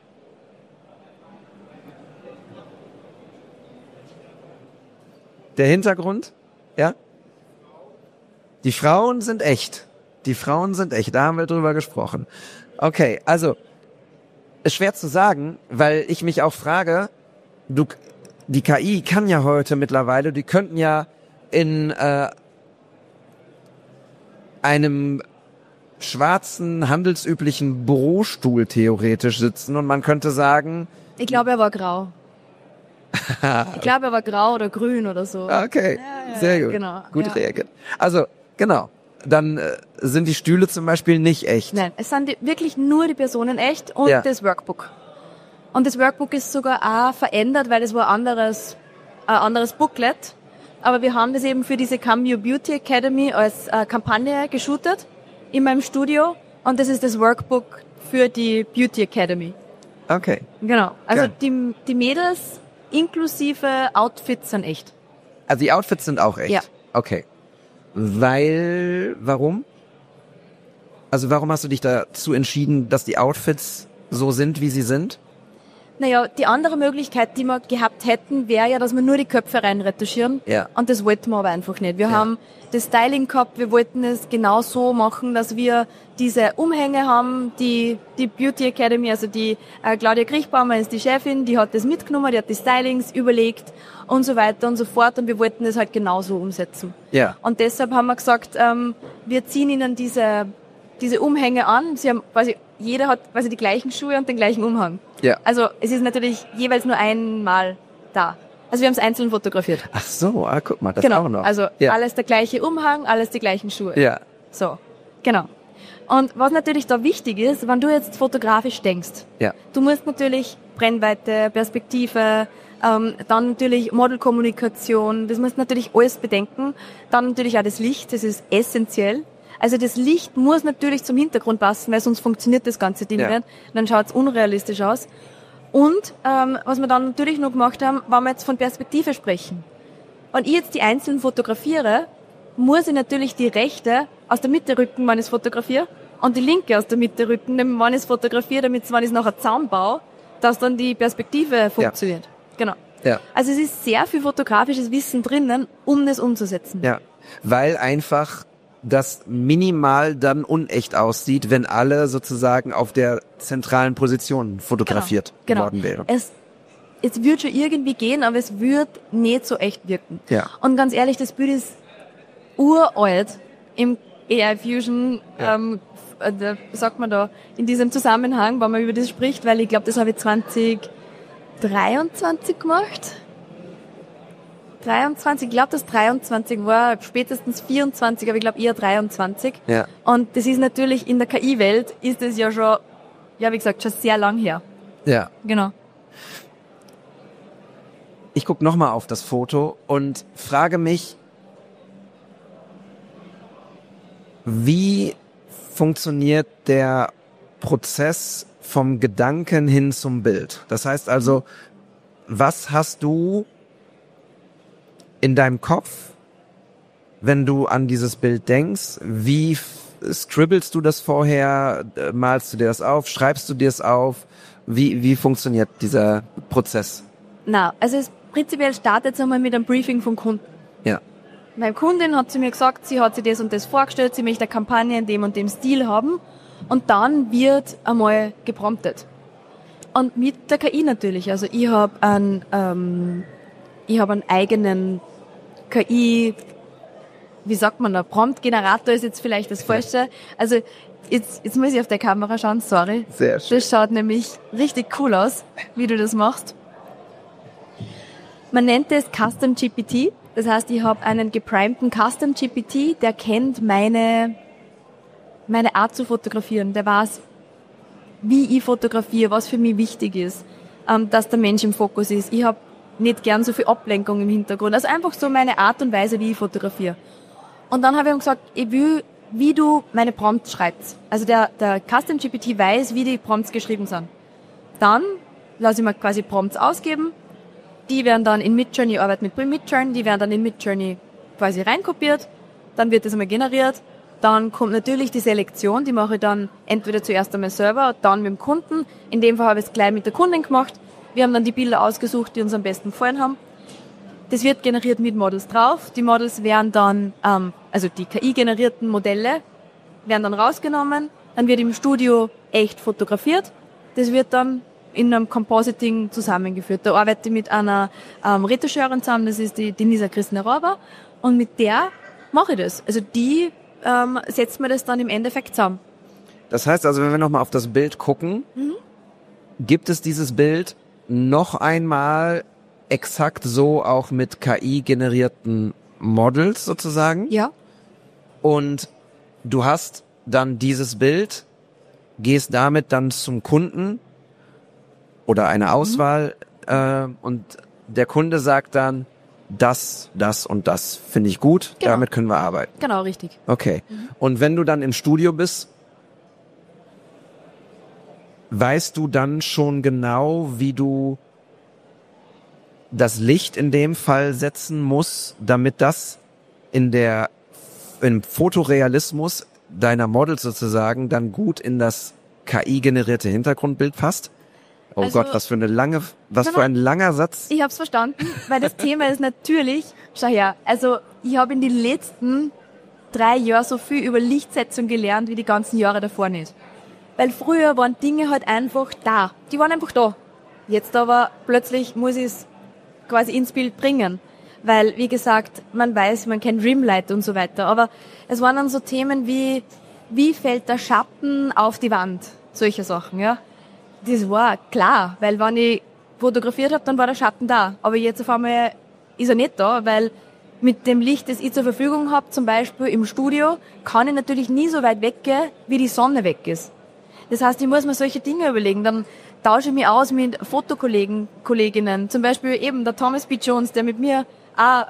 Der Hintergrund, ja? Die Frauen sind echt. Da haben wir drüber gesprochen. Okay, also, ist schwer zu sagen, weil ich mich auch frage, die KI kann ja heute mittlerweile, die könnten ja in einem schwarzen, handelsüblichen Bürostuhl theoretisch sitzen und man könnte sagen... Ich glaube, er war grau. Ich glaube, er war grau oder grün oder so. Okay, sehr gut. Genau, gut reagiert. Also, genau. Dann sind die Stühle zum Beispiel nicht echt. Nein, es sind wirklich nur die Personen echt und das Workbook. Und das Workbook ist sogar auch verändert, weil es war ein anderes Booklet. Aber wir haben das eben für diese Come Your Beauty Academy als Kampagne geshootet in meinem Studio. Und das ist das Workbook für die Beauty Academy. Okay. Genau. Also die Mädels inklusive Outfits sind echt. Also die Outfits sind auch echt? Ja. Okay. Warum? Also warum hast du dich dazu entschieden, dass die Outfits so sind, wie sie sind? Naja, die andere Möglichkeit, die wir gehabt hätten, wäre ja, dass wir nur die Köpfe reinretuschieren. Ja. Und das wollten wir aber einfach nicht. Wir haben das Styling gehabt, wir wollten es genau so machen, dass wir diese Umhänge haben, die Beauty Academy, also die Claudia Kriechbaumer ist die Chefin, die hat das mitgenommen, die hat die Stylings überlegt und so weiter und so fort und wir wollten das halt genauso umsetzen. Ja. Und deshalb haben wir gesagt, wir ziehen ihnen diese Umhänge an. Sie haben jeder hat quasi die gleichen Schuhe und den gleichen Umhang. Ja. Also es ist natürlich jeweils nur einmal da. Also wir haben es einzeln fotografiert. Ach so, guck mal, das auch noch. Also alles der gleiche Umhang, alles die gleichen Schuhe. Ja. So, genau. Und was natürlich da wichtig ist, wenn du jetzt fotografisch denkst, du musst natürlich Brennweite, Perspektive, dann natürlich Modelkommunikation, das musst du natürlich alles bedenken. Dann natürlich auch das Licht, das ist essentiell. Also das Licht muss natürlich zum Hintergrund passen, weil sonst funktioniert das ganze Ding nicht. Dann schaut es unrealistisch aus. Und was wir dann natürlich noch gemacht haben, wenn wir jetzt von Perspektive sprechen. Wenn ich jetzt die Einzelnen fotografiere, muss ich natürlich die rechte aus der Mitte rücken, wenn ich es fotografiere, und die linke aus der Mitte rücken, wenn ich es fotografiere, damit wenn ich es nachher zusammenbaue, dass dann die Perspektive funktioniert. Ja. Genau. Ja. Also es ist sehr viel fotografisches Wissen drinnen, um das umzusetzen. Ja, weil einfach das minimal dann unecht aussieht, wenn alle sozusagen auf der zentralen Position fotografiert worden wären. Es wird schon irgendwie gehen, aber es wird nicht so echt wirken. Ja. Und ganz ehrlich, das Bild ist uralt im AI Fusion, sagt man da, in diesem Zusammenhang, wenn man über das spricht, weil ich glaube, das habe ich 2023 gemacht. 23, ich glaube, das 23 war, spätestens 24, aber ich glaube eher 23. Ja. Und das ist natürlich in der KI-Welt, ist das ja schon, wie gesagt, schon sehr lang her. Ja. Genau. ich gucke nochmal auf das Foto und frage mich, wie funktioniert der Prozess vom Gedanken hin zum Bild? Das heißt also, was hast du in deinem Kopf, wenn du an dieses Bild denkst? Wie scribblest du das vorher? Malst du dir das auf? Schreibst du dir das auf? Wie funktioniert dieser Prozess? Na, also prinzipiell startet es einmal mit einem Briefing vom Kunden. Ja. Meine Kundin hat zu mir gesagt, sie hat sich das und das vorgestellt, sie möchte eine Kampagne in dem und dem Stil haben. Und dann wird einmal gepromptet. Und mit der KI natürlich. Also ich habe einen eigenen KI, wie sagt man da, Prompt-Generator ist jetzt vielleicht das Falsche. Also jetzt muss ich auf der Kamera schauen, sorry. Sehr schön. Das schaut nämlich richtig cool aus, wie du das machst. Man nennt es Custom GPT. Das heißt, ich habe einen geprimten Custom GPT, der kennt meine Art zu fotografieren. Der weiß, wie ich fotografiere, was für mich wichtig ist, dass der Mensch im Fokus ist. Ich habe nicht gern so viel Ablenkung im Hintergrund. Also einfach so meine Art und Weise, wie ich fotografiere. Und dann habe ich ihm gesagt, ich will, wie du meine Prompts schreibst. Also der Custom GPT weiß, wie die Prompts geschrieben sind. Dann lasse ich mir quasi Prompts ausgeben. Die werden dann in Midjourney, ich arbeite mit Midjourney, die werden dann in Midjourney quasi reinkopiert. Dann wird das einmal generiert. Dann kommt natürlich die Selektion, die mache ich dann entweder zuerst einmal selber, dann mit dem Kunden. In dem Fall habe ich es gleich mit der Kundin gemacht. Wir haben dann die Bilder ausgesucht, die uns am besten gefallen haben. Das wird generiert mit Models drauf. Die Models werden dann, also die KI-generierten Modelle, werden dann rausgenommen. Dann wird im Studio echt fotografiert. Das wird dann in einem Compositing zusammengeführt. Da arbeite ich mit einer Retoucheurin zusammen, das ist die Denisa Christina Rober. Und mit der mache ich das. Also die setzt mir das dann im Endeffekt zusammen. Das heißt also, wenn wir nochmal auf das Bild gucken, gibt es dieses Bild noch einmal exakt so auch mit KI-generierten Models sozusagen? Ja. Und du hast dann dieses Bild, gehst damit dann zum Kunden oder eine Auswahl und der Kunde sagt dann, das und das finde ich gut, Genau. Damit können wir arbeiten. Genau, richtig. Okay. Und wenn du dann im Studio bist, weißt du dann schon genau, wie du das Licht in dem Fall setzen musst, damit das im Fotorealismus deiner Models sozusagen dann gut in das KI-generierte Hintergrundbild passt? Oh Also, Gott, was für ein langer Satz. Ich habe es verstanden, weil das Thema ist natürlich, schau her, also ich habe in den letzten 3 Jahren so viel über Lichtsetzung gelernt, wie die ganzen Jahre davor nicht. Weil früher waren Dinge halt einfach da. Die waren einfach da. Jetzt aber plötzlich muss ich es quasi ins Bild bringen. Weil, wie gesagt, man weiß, man kennt Rimlight und so weiter. Aber es waren dann so Themen wie fällt der Schatten auf die Wand? Solche Sachen, ja. Das war klar, weil wenn ich fotografiert habe, dann war der Schatten da. Aber jetzt auf einmal ist er nicht da, weil mit dem Licht, das ich zur Verfügung habe, zum Beispiel im Studio, kann ich natürlich nie so weit weggehen, wie die Sonne weg ist. Das heißt, ich muss mir solche Dinge überlegen. Dann tausche ich mich aus mit Kolleginnen. Zum Beispiel eben der Thomas B. Jones, der mit mir auch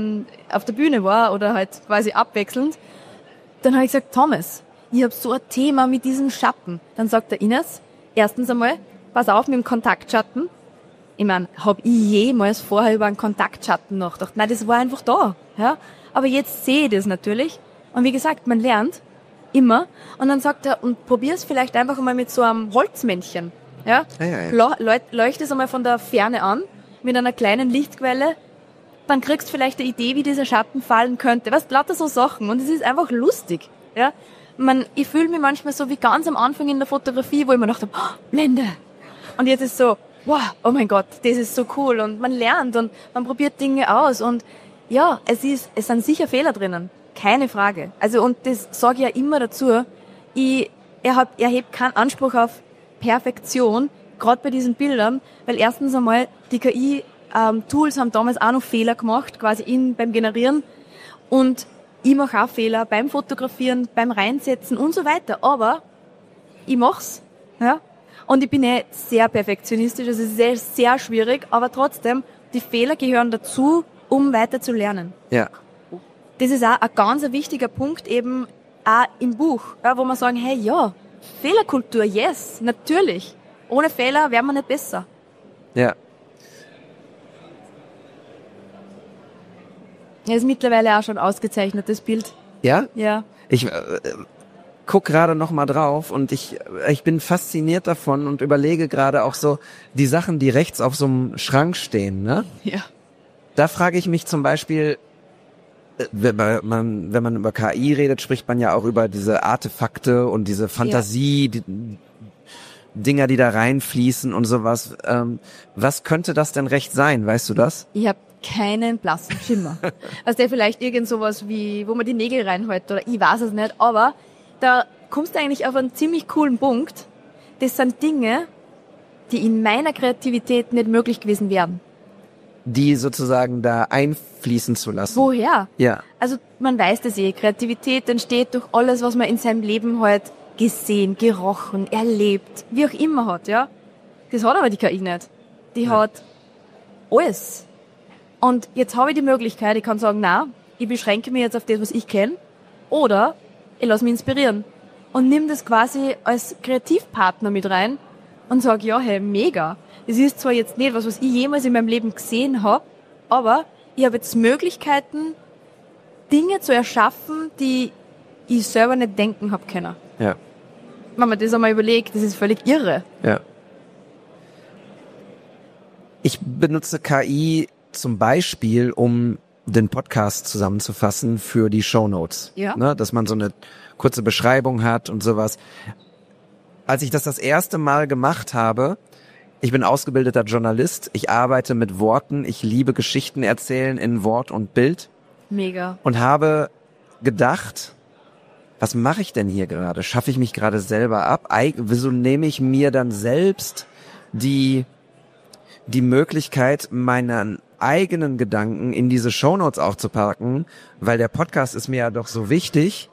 auf der Bühne war oder halt quasi abwechselnd. Dann habe ich gesagt, Thomas, ich habe so ein Thema mit diesem Schatten. Dann sagt der Ines, erstens einmal, pass auf mit dem Kontaktschatten. Ich meine, habe ich jemals vorher über einen Kontaktschatten nachgedacht? Nein, das war einfach da. Ja? Aber jetzt sehe ich das natürlich. Und wie gesagt, man lernt immer. Und dann sagt er, und probier's vielleicht einfach mal mit so einem Holzmännchen. Ja? Leuchte es einmal von der Ferne an, mit einer kleinen Lichtquelle. Dann kriegst du vielleicht eine Idee, wie dieser Schatten fallen könnte. Weißt, lauter so Sachen. Und es ist einfach lustig. Ja? Ich fühle mich manchmal so wie ganz am Anfang in der Fotografie, wo ich mir dachte, oh, Blende. Und jetzt ist so, wow, oh mein Gott, das ist so cool. Und man lernt und man probiert Dinge aus. Und ja, es sind sicher Fehler drinnen. Keine Frage. Also, und das sage ich ja immer dazu. Ich erhebe keinen Anspruch auf Perfektion, gerade bei diesen Bildern, weil erstens einmal die KI-Tools haben damals auch noch Fehler gemacht, quasi beim Generieren. Und ich mache auch Fehler beim Fotografieren, beim Reinsetzen und so weiter. Aber ich mach's. Ja? Und ich bin sehr perfektionistisch, also sehr, sehr schwierig, aber trotzdem die Fehler gehören dazu, um weiter zu lernen. Ja. Das ist auch ein ganz wichtiger Punkt eben auch im Buch, ja, wo wir sagen, hey, ja, Fehlerkultur, yes, natürlich. Ohne Fehler wären wir nicht besser. Ja. Ja, ist mittlerweile auch schon ausgezeichnet, das Bild. Ja? Ja. Ich guck gerade noch mal drauf und ich bin fasziniert davon und überlege gerade auch so die Sachen, die rechts auf so einem Schrank stehen, ne? Ja. Da frage ich mich zum Beispiel, wenn man über KI redet, spricht man ja auch über diese Artefakte und diese Fantasie, die Dinger, die da reinfließen und sowas. Was könnte das denn recht sein? Weißt du das? Ich habe keinen blassen Schimmer. Also der vielleicht irgend sowas wie, wo man die Nägel reinhält oder ich weiß es nicht, aber da kommst du eigentlich auf einen ziemlich coolen Punkt. Das sind Dinge, die in meiner Kreativität nicht möglich gewesen wären. Die sozusagen da einfließen zu lassen. Woher? Ja. Also man weiß das Kreativität entsteht durch alles, was man in seinem Leben halt gesehen, gerochen, erlebt, wie auch immer hat, ja. Das hat aber die KI nicht. Die hat alles. Und jetzt habe ich die Möglichkeit, ich kann sagen, na, ich beschränke mich jetzt auf das, was ich kenne, oder ich lasse mich inspirieren und nimm das quasi als Kreativpartner mit rein und sage, ja, hey, mega. Das ist zwar jetzt nicht was ich jemals in meinem Leben gesehen habe, aber ich habe jetzt Möglichkeiten, Dinge zu erschaffen, die ich selber nicht denken habe können. Ja. Wenn man das einmal überlegt, das ist völlig irre. Ja. Ich benutze KI zum Beispiel, um den Podcast zusammenzufassen für die Shownotes. Ja. Ne, dass man so eine kurze Beschreibung hat und sowas. Als ich das erste Mal gemacht habe, ich bin ausgebildeter Journalist, ich arbeite mit Worten, ich liebe Geschichten erzählen in Wort und Bild. Mega. Und habe gedacht, was mache ich denn hier gerade? Schaffe ich mich gerade selber ab? Wieso nehme ich mir dann selbst die Möglichkeit, meinen eigenen Gedanken in diese Shownotes aufzupacken? Weil der Podcast ist mir ja doch so wichtig.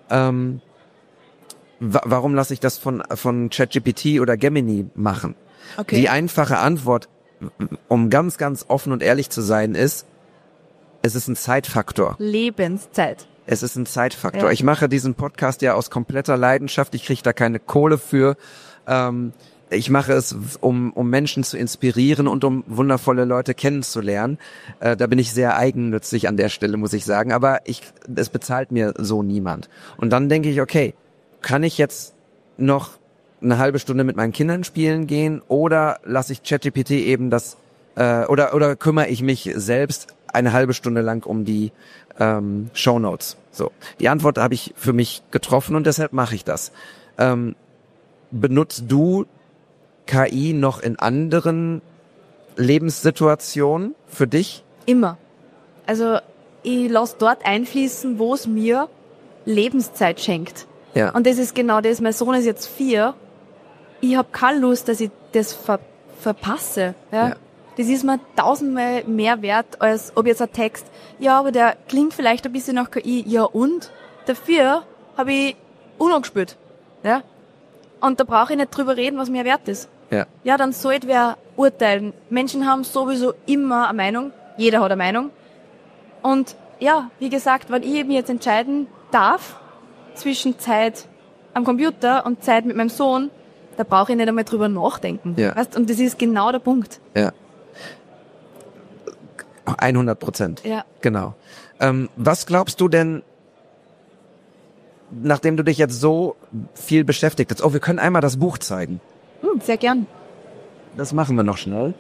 Warum lasse ich das von ChatGPT oder Gemini machen? Okay. Die einfache Antwort, um ganz, ganz offen und ehrlich zu sein, ist, es ist ein Zeitfaktor. Lebenszeit. Es ist ein Zeitfaktor. Ja. Ich mache diesen Podcast ja aus kompletter Leidenschaft. Ich kriege da keine Kohle für. Ich mache es, um Menschen zu inspirieren und um wundervolle Leute kennenzulernen. Da bin ich sehr eigennützig an der Stelle, muss ich sagen. Aber es bezahlt mir so niemand. Und dann denke ich, okay, kann ich jetzt noch eine halbe Stunde mit meinen Kindern spielen gehen oder lasse ich ChatGPT eben das oder kümmere ich mich selbst eine halbe Stunde lang um die Shownotes? So, die Antwort habe ich für mich getroffen und deshalb mache ich das. Benutzt du KI noch in anderen Lebenssituationen für dich? Immer. Also ich lasse dort einfließen, wo es mir Lebenszeit schenkt. Ja. Und das ist genau das. Mein Sohn ist jetzt 4. Ich habe keine Lust, dass ich das verpasse. Ja? Das ist mir 1000-mal mehr wert, als ob jetzt ein Text, ja, aber der klingt vielleicht ein bisschen nach KI. Ja und? Dafür habe ich UNO gespielt. Ja? Und da brauche ich nicht drüber reden, was mir wert ist. Ja. Ja, dann sollte wer urteilen. Menschen haben sowieso immer eine Meinung. Jeder hat eine Meinung. Und ja, wie gesagt, wenn ich mich jetzt entscheiden darf zwischen Zeit am Computer und Zeit mit meinem Sohn, da brauche ich nicht einmal drüber nachdenken. Ja. Weißt? Und das ist genau der Punkt. Ja. 100%. Ja. Genau. Was glaubst du denn, nachdem du dich jetzt so viel beschäftigt hast? Oh, wir können einmal das Buch zeigen. Sehr gern. Das machen wir noch schnell.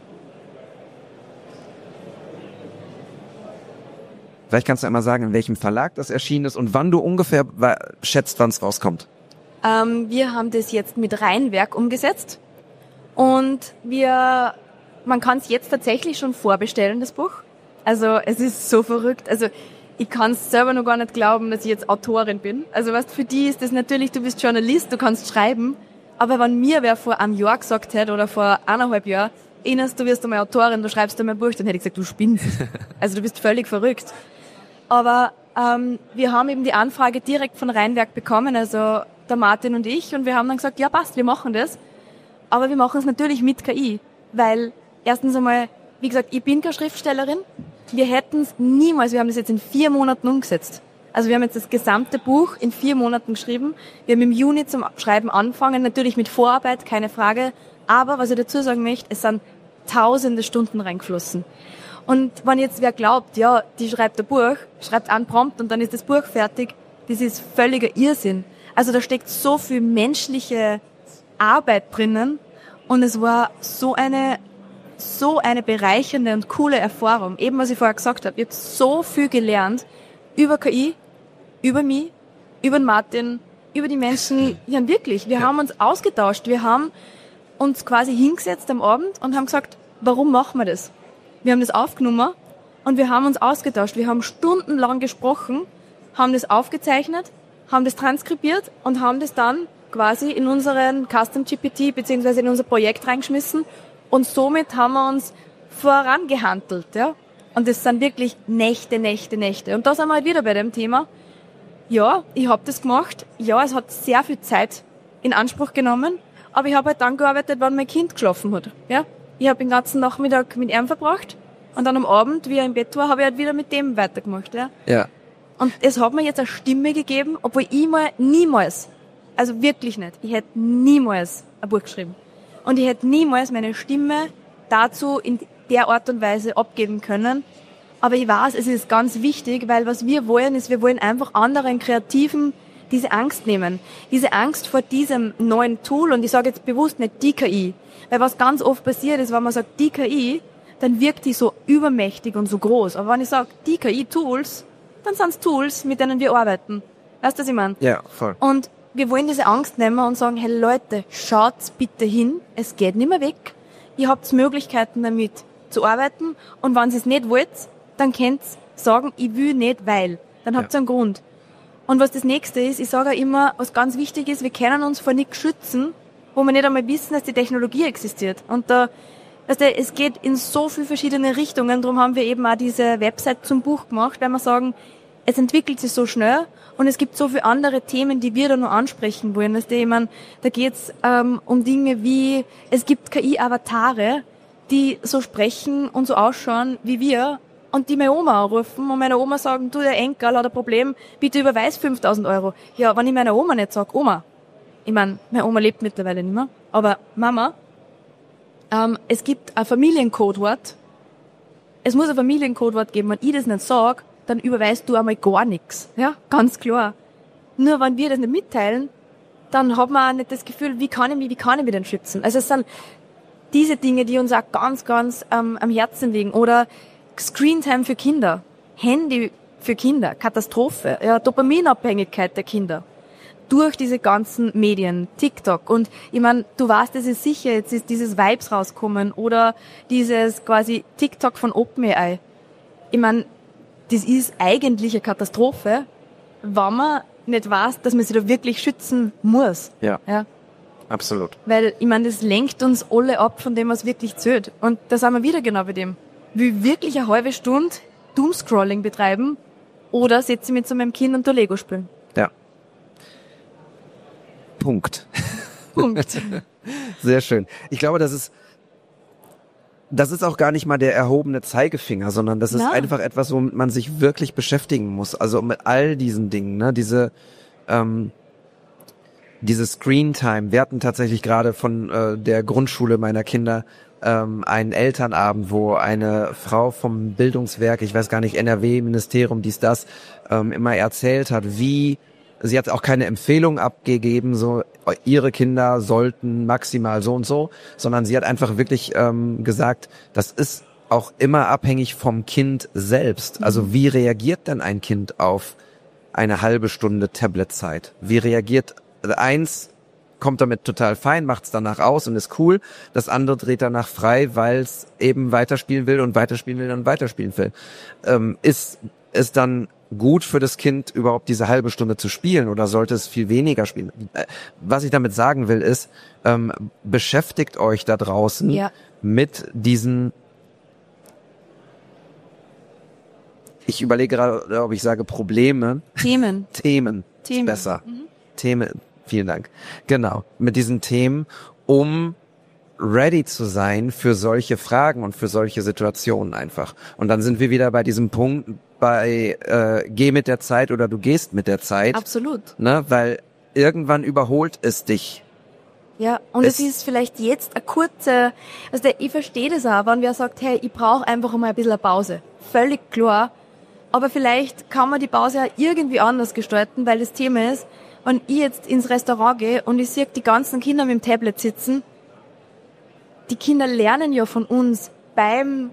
Vielleicht kannst du einmal sagen, in welchem Verlag das erschienen ist und wann du ungefähr schätzt, wann es rauskommt. Wir haben das jetzt mit Rheinwerk umgesetzt und man kann es jetzt tatsächlich schon vorbestellen, das Buch. Also es ist so verrückt. Also ich kann es selber noch gar nicht glauben, dass ich jetzt Autorin bin. Also weißt, für die ist das natürlich, du bist Journalist, du kannst schreiben, aber wenn mir wer vor einem Jahr gesagt hätte oder vor 1,5 Jahren, Ines, du wirst einmal Autorin, du schreibst einmal ein Buch, dann hätte ich gesagt, du spinnst. Also du bist völlig verrückt. Aber wir haben eben die Anfrage direkt von Rheinwerk bekommen, also der Martin und ich, und wir haben dann gesagt, ja passt, wir machen das. Aber wir machen es natürlich mit KI, weil erstens einmal, wie gesagt, ich bin keine Schriftstellerin. Wir hätten es niemals, wir haben das jetzt in 4 Monaten umgesetzt. Also wir haben jetzt das gesamte Buch in 4 Monaten geschrieben. Wir haben im Juni zum Schreiben angefangen, natürlich mit Vorarbeit, keine Frage. Aber was ich dazu sagen möchte, es sind tausende Stunden reingeflossen. Und wenn jetzt wer glaubt, ja, die schreibt ein Buch, schreibt einen Prompt und dann ist das Buch fertig, das ist völliger Irrsinn. Also da steckt so viel menschliche Arbeit drinnen und es war so eine bereichernde und coole Erfahrung. Eben, was ich vorher gesagt habe, ich habe so viel gelernt über KI, über mich, über den Martin, über die Menschen. Ja, wirklich, wir haben uns ausgetauscht. Wir haben uns quasi hingesetzt am Abend und haben gesagt, warum machen wir das? Wir haben das aufgenommen und wir haben uns ausgetauscht. Wir haben stundenlang gesprochen, haben das aufgezeichnet, haben das transkribiert und haben das dann quasi in unseren Custom GPT beziehungsweise in unser Projekt reingeschmissen und somit haben wir uns vorangehandelt, ja. Und das sind wirklich Nächte. Und da sind wir halt wieder bei dem Thema. Ja, ich habe das gemacht. Ja, es hat sehr viel Zeit in Anspruch genommen. Aber ich habe halt dann gearbeitet, wann mein Kind geschlafen hat. Ja, ich habe den ganzen Nachmittag mit ihm verbracht. Und dann am Abend, wie er im Bett war, habe ich halt wieder mit dem weitergemacht. Ja. Ja. Und es hat mir jetzt eine Stimme gegeben, obwohl ich niemals, also wirklich nicht, ich hätte niemals ein Buch geschrieben. Und ich hätte niemals meine Stimme dazu in der Art und Weise abgeben können. Aber ich weiß, es ist ganz wichtig, weil was wir wollen, ist, wir wollen einfach anderen Kreativen diese Angst nehmen. Diese Angst vor diesem neuen Tool. Und ich sage jetzt bewusst nicht die KI. Weil was ganz oft passiert ist, wenn man sagt, die KI, dann wirkt die so übermächtig und so groß. Aber wenn ich sage, die KI-Tools, dann sind es Tools, mit denen wir arbeiten. Weißt du, was ich meine? Ja, voll. Und wir wollen diese Angst nehmen und sagen, hey Leute, schaut's bitte hin, es geht nicht mehr weg. Ihr habt Möglichkeiten damit zu arbeiten und wenn ihr es nicht wollt, dann könnt ihr sagen, ich will nicht, weil. Dann habt ihr einen Grund. Und was das Nächste ist, ich sage auch immer, was ganz wichtig ist, wir können uns vor nichts schützen, wo wir nicht einmal wissen, dass die Technologie existiert. Und es geht in so viele verschiedene Richtungen, darum haben wir eben auch diese Website zum Buch gemacht, weil wir sagen, es entwickelt sich so schnell und es gibt so viele andere Themen, die wir da noch ansprechen wollen. Da geht's um Dinge wie, es gibt KI-Avatare, die so sprechen und so ausschauen wie wir und die meine Oma anrufen und meiner Oma sagen, du, der Enkel hat ein Problem, bitte überweis 5.000 Euro. Ja, wenn ich meiner Oma nicht sage, Oma, ich meine, meine Oma lebt mittlerweile nicht mehr, aber Mama, es gibt ein Familiencodewort, es muss ein Familiencodewort geben, wenn ich das nicht sage, dann überweist du einmal gar nichts. Ja, ganz klar. Nur wenn wir das nicht mitteilen, dann hat man auch nicht das Gefühl, wie kann ich mich denn schützen? Also es sind diese Dinge, die uns auch ganz, ganz am Herzen liegen. Oder Screentime für Kinder, Handy für Kinder, Katastrophe, ja, Dopaminabhängigkeit der Kinder. Durch diese ganzen Medien, TikTok. Und ich meine, du weißt, es ist sicher, jetzt ist dieses Vibes rauskommen oder dieses quasi TikTok von OpenAI. Ich meine, das ist eigentlich eine Katastrophe, wenn man nicht weiß, dass man sich da wirklich schützen muss. Ja. Absolut. Weil, ich meine, das lenkt uns alle ab von dem, was wirklich zählt. Und da sind wir wieder genau bei dem. Will ich wirklich eine halbe Stunde Doomscrolling betreiben oder setze ich mich zu meinem Kind und da Lego spielen? Ja. Punkt. Punkt. Sehr schön. Ich glaube, das ist auch gar nicht mal der erhobene Zeigefinger, sondern das ist einfach etwas, womit man sich wirklich beschäftigen muss. Also mit all diesen Dingen, ne? Diese Screentime. Wir hatten tatsächlich gerade von der Grundschule meiner Kinder einen Elternabend, wo eine Frau vom Bildungswerk, ich weiß gar nicht, NRW-Ministerium, das, immer erzählt hat, wie, sie hat auch keine Empfehlung abgegeben, so ihre Kinder sollten maximal so und so, sondern sie hat einfach wirklich gesagt, das ist auch immer abhängig vom Kind selbst. Also wie reagiert denn ein Kind auf eine halbe Stunde Tabletzeit? Wie reagiert eins? Kommt damit total fein, macht's danach aus und ist cool. Das andere dreht danach frei, weil es eben weiterspielen will und weiterspielen will und weiterspielen will. Ist es dann gut für das Kind, überhaupt diese halbe Stunde zu spielen oder sollte es viel weniger spielen? Was ich damit sagen will, ist, beschäftigt euch da draußen mit diesen, ich überlege gerade, ob ich sage Probleme. Themen. Ist besser. Themen. Vielen Dank. Genau. Mit diesen Themen, um ready zu sein für solche Fragen und für solche Situationen einfach. Und dann sind wir wieder bei diesem Punkt, geh mit der Zeit oder du gehst mit der Zeit. Absolut. Ne? Weil irgendwann überholt es dich. Ja, und es ist vielleicht jetzt eine kurze, also ich verstehe das auch, wenn wer sagt, hey, ich brauche einfach mal ein bisschen eine Pause. Völlig klar. Aber vielleicht kann man die Pause auch irgendwie anders gestalten, weil das Thema ist, wenn ich jetzt ins Restaurant gehe und ich sehe die ganzen Kinder mit dem Tablet sitzen, die Kinder lernen ja von uns beim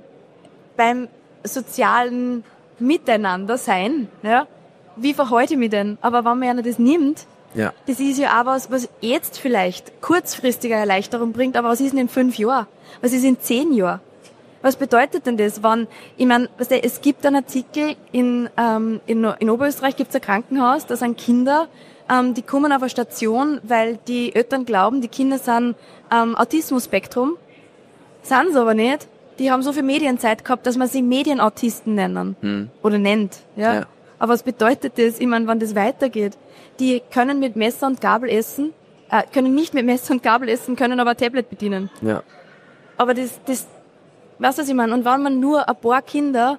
sozialen Miteinander sein, ja. Wie verhalte ich mich denn? Aber wenn man einer das nimmt, Ja. das ist ja auch was jetzt vielleicht kurzfristige Erleichterung bringt, aber was ist denn in 5 Jahren? Was ist in 10 Jahren? Was bedeutet denn das, wenn, ich meine, es gibt einen Artikel in Oberösterreich gibt's ein Krankenhaus, da sind Kinder, die kommen auf eine Station, weil die Eltern glauben, die Kinder sind Autismus-Spektrum, sind sie aber nicht. Die haben so viel Medienzeit gehabt, dass man sie Medienautisten nennen oder nennt. Ja. Aber was bedeutet das? Ich meine, wenn das weitergeht, die können mit Messer und Gabel essen, können nicht mit Messer und Gabel essen, können aber ein Tablet bedienen. Ja. Aber das, weißt du, was ich meine? Und wenn man nur ein paar Kinder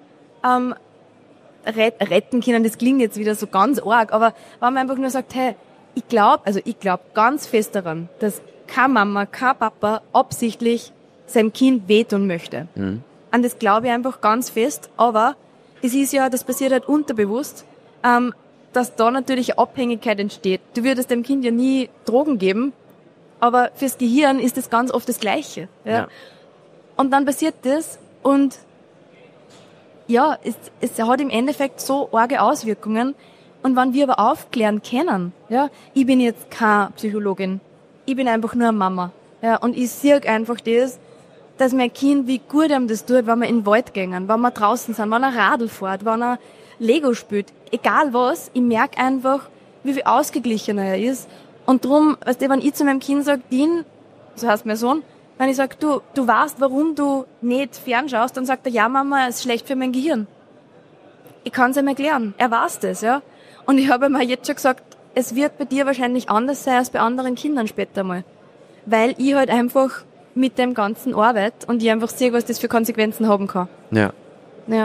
retten können, das klingt jetzt wieder so ganz arg, aber wenn man einfach nur sagt, hey, ich glaube ganz fest daran, dass keine Mama, kein Papa absichtlich seinem Kind wehtun möchte. An das glaube ich einfach ganz fest, aber es ist ja, das passiert halt unterbewusst, dass da natürlich eine Abhängigkeit entsteht. Du würdest dem Kind ja nie Drogen geben, aber fürs Gehirn ist das ganz oft das Gleiche. Ja. Und dann passiert das und ja, es hat im Endeffekt so arge Auswirkungen. Und wenn wir aber aufklären können, ja, ich bin jetzt keine Psychologin, ich bin einfach nur eine Mama, ja, und ich sehe einfach das, dass mein Kind, wie gut ihm das tut, wenn wir in den Wald gehen, wenn wir draußen sind, wenn er Radl fährt, wenn er Lego spielt, egal was, ich merke einfach, wie viel ausgeglichener er ist. Und drum, weißt du, wenn ich zu meinem Kind sage, Dean, so heißt mein Sohn, wenn ich sage, du weißt, warum du nicht fernschaust, dann sagt er, ja Mama, es ist schlecht für mein Gehirn. Ich kann es ihm erklären, er weiß das, ja. Und ich habe ihm auch jetzt schon gesagt, es wird bei dir wahrscheinlich anders sein als bei anderen Kindern später mal. Weil ich halt einfach mit dem Ganzen arbeite und ich einfach sehe, was das für Konsequenzen haben kann. Ja. Ja.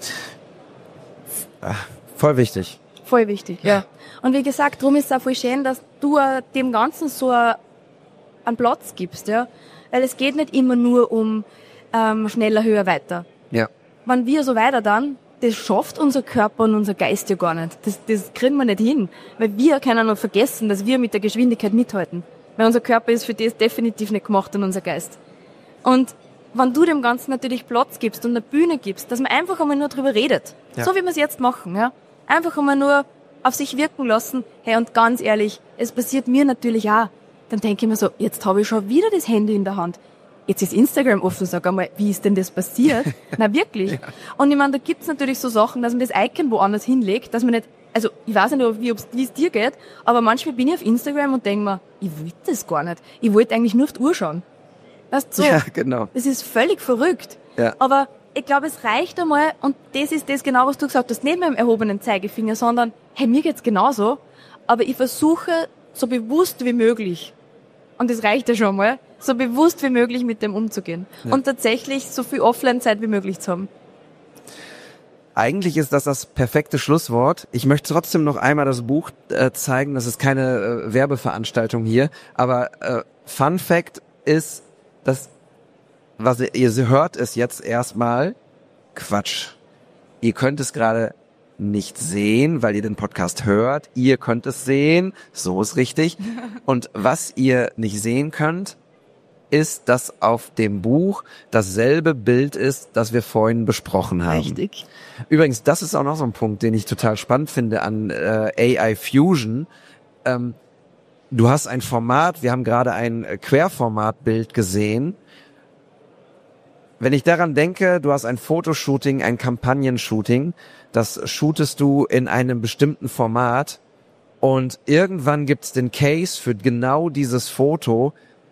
Voll wichtig. Voll wichtig, ja. Und wie gesagt, darum ist es auch voll schön, dass du dem Ganzen so einen Platz gibst, ja. Weil es geht nicht immer nur um schneller, höher, weiter. Ja. Wenn wir so weiter dann, das schafft unser Körper und unser Geist ja gar nicht. Das kriegen wir nicht hin. Weil wir können nur vergessen, dass wir mit der Geschwindigkeit mithalten. Weil unser Körper ist für das definitiv nicht gemacht und unser Geist. Und wenn du dem Ganzen natürlich Platz gibst und eine Bühne gibst, dass man einfach einmal nur drüber redet. Ja. So wie wir es jetzt machen, ja. Einfach einmal nur auf sich wirken lassen. Hey, und ganz ehrlich, es passiert mir natürlich auch. Dann denke ich mir so, jetzt habe ich schon wieder das Handy in der Hand. Jetzt ist Instagram offen, sag einmal, wie ist denn das passiert? Na wirklich. Ja. Und ich meine, da gibt's natürlich so Sachen, dass man das Icon woanders hinlegt, dass man nicht, also ich weiß nicht, wie es dir geht, aber manchmal bin ich auf Instagram und denke mir, ich will das gar nicht. Ich wollte eigentlich nur auf die Uhr schauen. Weißt du, so. Ja, genau. Das ist völlig verrückt. Ja. Aber ich glaube, es reicht einmal, und das ist das genau, was du gesagt hast, nicht mit dem erhobenen Zeigefinger, sondern, hey, mir geht's genauso, aber ich versuche, so bewusst wie möglich, und das reicht ja schon mal, so bewusst wie möglich mit dem umzugehen. Ja. Und tatsächlich so viel Offline-Zeit wie möglich zu haben. Eigentlich ist das perfekte Schlusswort. Ich möchte trotzdem noch einmal das Buch zeigen. Das ist keine Werbeveranstaltung hier. Aber Fun Fact ist, dass, was ihr hört, ist jetzt erstmal Quatsch. Ihr könnt es gerade nicht sehen, weil ihr den Podcast hört. Ihr könnt es sehen. So ist richtig. Und was ihr nicht sehen könnt, ist, dass auf dem Buch dasselbe Bild ist, das wir vorhin besprochen haben. Richtig. Übrigens, das ist auch noch so ein Punkt, den ich total spannend finde an AI Fusion. Du hast ein Format, wir haben gerade ein Querformatbild gesehen. Wenn ich daran denke, du hast ein Fotoshooting, ein Kampagnenshooting, das shootest du in einem bestimmten Format und irgendwann gibt's den Case für genau dieses Foto.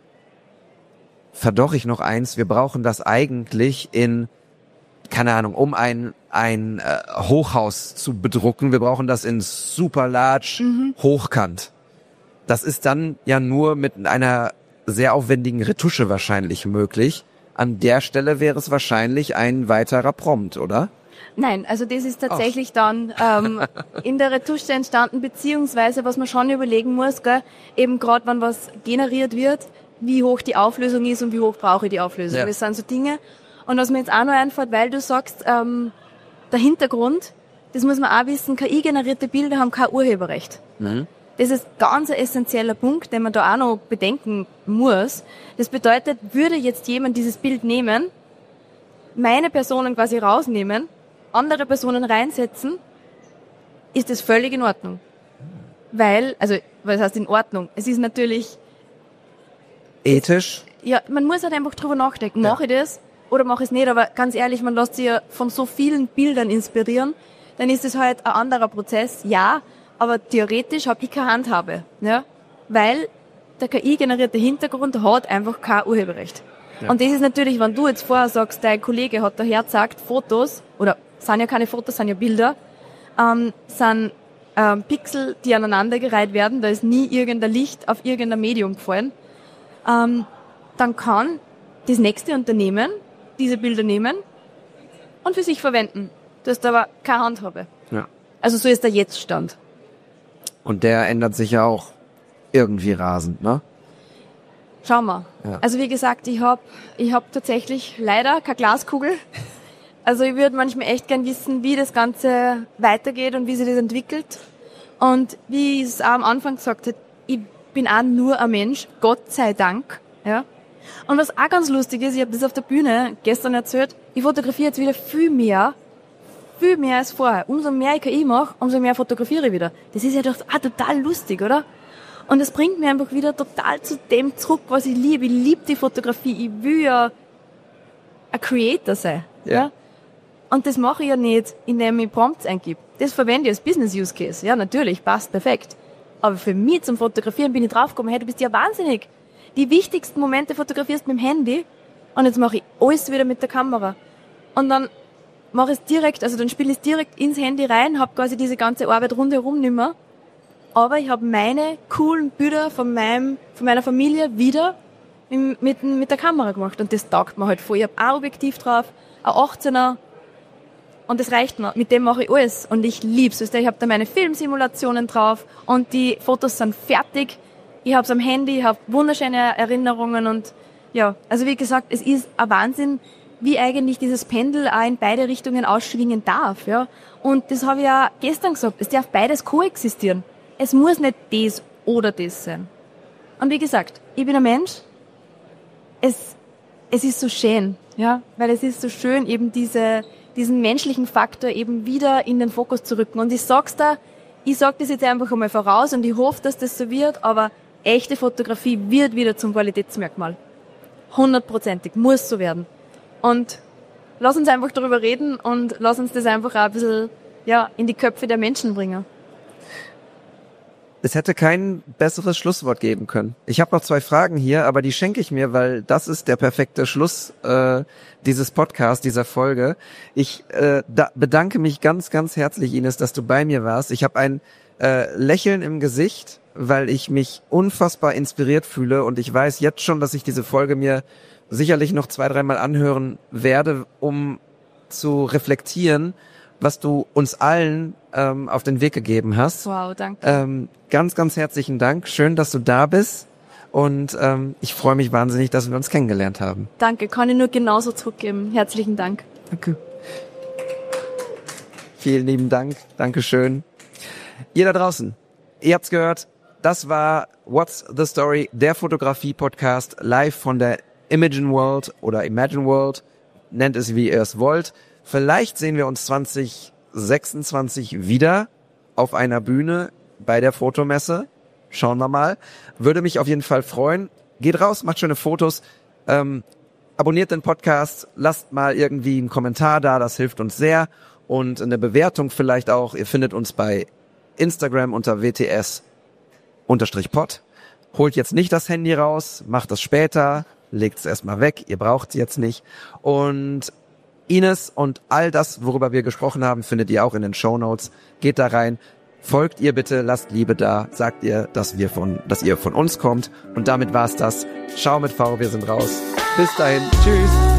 Verdoch ich noch eins, wir brauchen das eigentlich in, keine Ahnung, um ein Hochhaus zu bedrucken, wir brauchen das in super large Hochkant. Das ist dann ja nur mit einer sehr aufwendigen Retusche wahrscheinlich möglich. An der Stelle wäre es wahrscheinlich ein weiterer Prompt, oder? Nein, also das ist tatsächlich dann in der Retusche entstanden, beziehungsweise was man schon überlegen muss, gell, eben gerade wenn was generiert wird, wie hoch die Auflösung ist und wie hoch brauche ich die Auflösung. Ja. Das sind so Dinge. Und was mir jetzt auch noch einfällt, weil du sagst, der Hintergrund, das muss man auch wissen, KI-generierte Bilder haben kein Urheberrecht. Mhm. Das ist ganz ein essentieller Punkt, den man da auch noch bedenken muss. Das bedeutet, würde jetzt jemand dieses Bild nehmen, meine Personen quasi rausnehmen, andere Personen reinsetzen, ist das völlig in Ordnung. Weil, also, was heißt in Ordnung? Es ist natürlich, Ethisch? ja, man muss halt einfach drüber nachdenken. Mache ich das oder mache ich es nicht? Aber ganz ehrlich, man lässt sich ja von so vielen Bildern inspirieren, dann ist es halt ein anderer Prozess, ja, aber theoretisch habe ich keine Handhabe, ja, weil der KI-generierte Hintergrund hat einfach kein Urheberrecht. Ja. Und das ist natürlich, wenn du jetzt vorher sagst, dein Kollege hat daher gesagt, Fotos, oder sind ja keine Fotos, sind ja Bilder, sind Pixel, die aneinandergereiht werden, da ist nie irgendein Licht auf irgendein Medium gefallen, dann kann das nächste Unternehmen diese Bilder nehmen und für sich verwenden. Du hast aber keine Handhabe. Ja. Also so ist der Jetzt-Stand. Und der ändert sich ja auch irgendwie rasend, ne? Schauen wir. Ja. Also wie gesagt, ich hab tatsächlich leider keine Glaskugel. Also ich würde manchmal echt gern wissen, wie das Ganze weitergeht und wie sich das entwickelt. Und wie ich es auch am Anfang gesagt habe, ich bin auch nur ein Mensch, Gott sei Dank. Ja. Und was auch ganz lustig ist, ich habe das auf der Bühne gestern erzählt, ich fotografiere jetzt wieder viel mehr als vorher. Umso mehr ich KI mache, umso mehr fotografiere ich wieder. Das ist ja doch auch total lustig, oder? Und das bringt mich einfach wieder total zu dem zurück, was ich liebe. Ich liebe die Fotografie. Ich will ja ein Creator sein. Ja. Und das mache ich ja nicht, indem ich Prompts eingebe. Das verwende ich als Business-Use-Case. Ja, natürlich, passt perfekt. Aber für mich zum Fotografieren bin ich draufgekommen, hey, du bist ja wahnsinnig. Die wichtigsten Momente fotografierst mit dem Handy und jetzt mache ich alles wieder mit der Kamera. Und dann mache ich es direkt, also dann spiele ich es direkt ins Handy rein, habe quasi diese ganze Arbeit rundherum nicht mehr. Aber ich habe meine coolen Bilder von meiner Familie wieder mit der Kamera gemacht. Und das taugt mir halt voll. Ich habe ein Objektiv drauf, ein 18er. Und das reicht mir. Mit dem mache ich alles. Und ich lieb's. Ich habe da meine Filmsimulationen drauf. Und die Fotos sind fertig. Ich habe es am Handy, ich habe wunderschöne Erinnerungen. Und ja, also wie gesagt, es ist ein Wahnsinn, wie eigentlich dieses Pendel auch in beide Richtungen ausschwingen darf. Ja. Und das habe ich ja gestern gesagt. Es darf beides koexistieren. Es muss nicht das oder das sein. Und wie gesagt, ich bin ein Mensch. Es ist so schön, ja, weil es ist so schön, eben diesen menschlichen Faktor eben wieder in den Fokus zu rücken. Und ich sag das jetzt einfach einmal voraus und ich hoffe, dass das so wird, aber echte Fotografie wird wieder zum Qualitätsmerkmal. 100%, muss so werden. Und lass uns einfach darüber reden und lass uns das einfach auch ein bisschen, ja, in die Köpfe der Menschen bringen. Es hätte kein besseres Schlusswort geben können. Ich habe noch 2 Fragen hier, aber die schenke ich mir, weil das ist der perfekte Schluss dieses Podcasts, dieser Folge. Ich bedanke mich ganz, ganz herzlich, Ines, dass du bei mir warst. Ich habe ein Lächeln im Gesicht, weil ich mich unfassbar inspiriert fühle und ich weiß jetzt schon, dass ich diese Folge mir sicherlich noch 2-3 Mal anhören werde, um zu reflektieren, was du uns allen auf den Weg gegeben hast. Wow, danke. Ganz, ganz herzlichen Dank. Schön, dass du da bist. Und ich freue mich wahnsinnig, dass wir uns kennengelernt haben. Danke, kann ich nur genauso zurückgeben. Herzlichen Dank. Danke. Vielen lieben Dank. Dankeschön. Ihr da draußen, ihr habt's gehört. Das war What's the Story, der Fotografie-Podcast live von der Imagine World oder Imagine World. Nennt es, wie ihr es wollt. Vielleicht sehen wir uns 2026 wieder auf einer Bühne bei der Fotomesse. Schauen wir mal. Würde mich auf jeden Fall freuen. Geht raus, macht schöne Fotos. Abonniert den Podcast. Lasst mal irgendwie einen Kommentar da. Das hilft uns sehr. Und eine Bewertung vielleicht auch. Ihr findet uns bei Instagram unter WTS_pod. Holt jetzt nicht das Handy raus. Macht das später. Legt es erstmal weg. Ihr braucht es jetzt nicht. Und Ines und all das, worüber wir gesprochen haben, findet ihr auch in den Shownotes. Geht da rein. folgt ihr bitte, lasst Liebe da, sagt ihr, dass ihr von uns kommt. Und damit war's das. Ciao mit V, wir sind raus. Bis dahin, tschüss.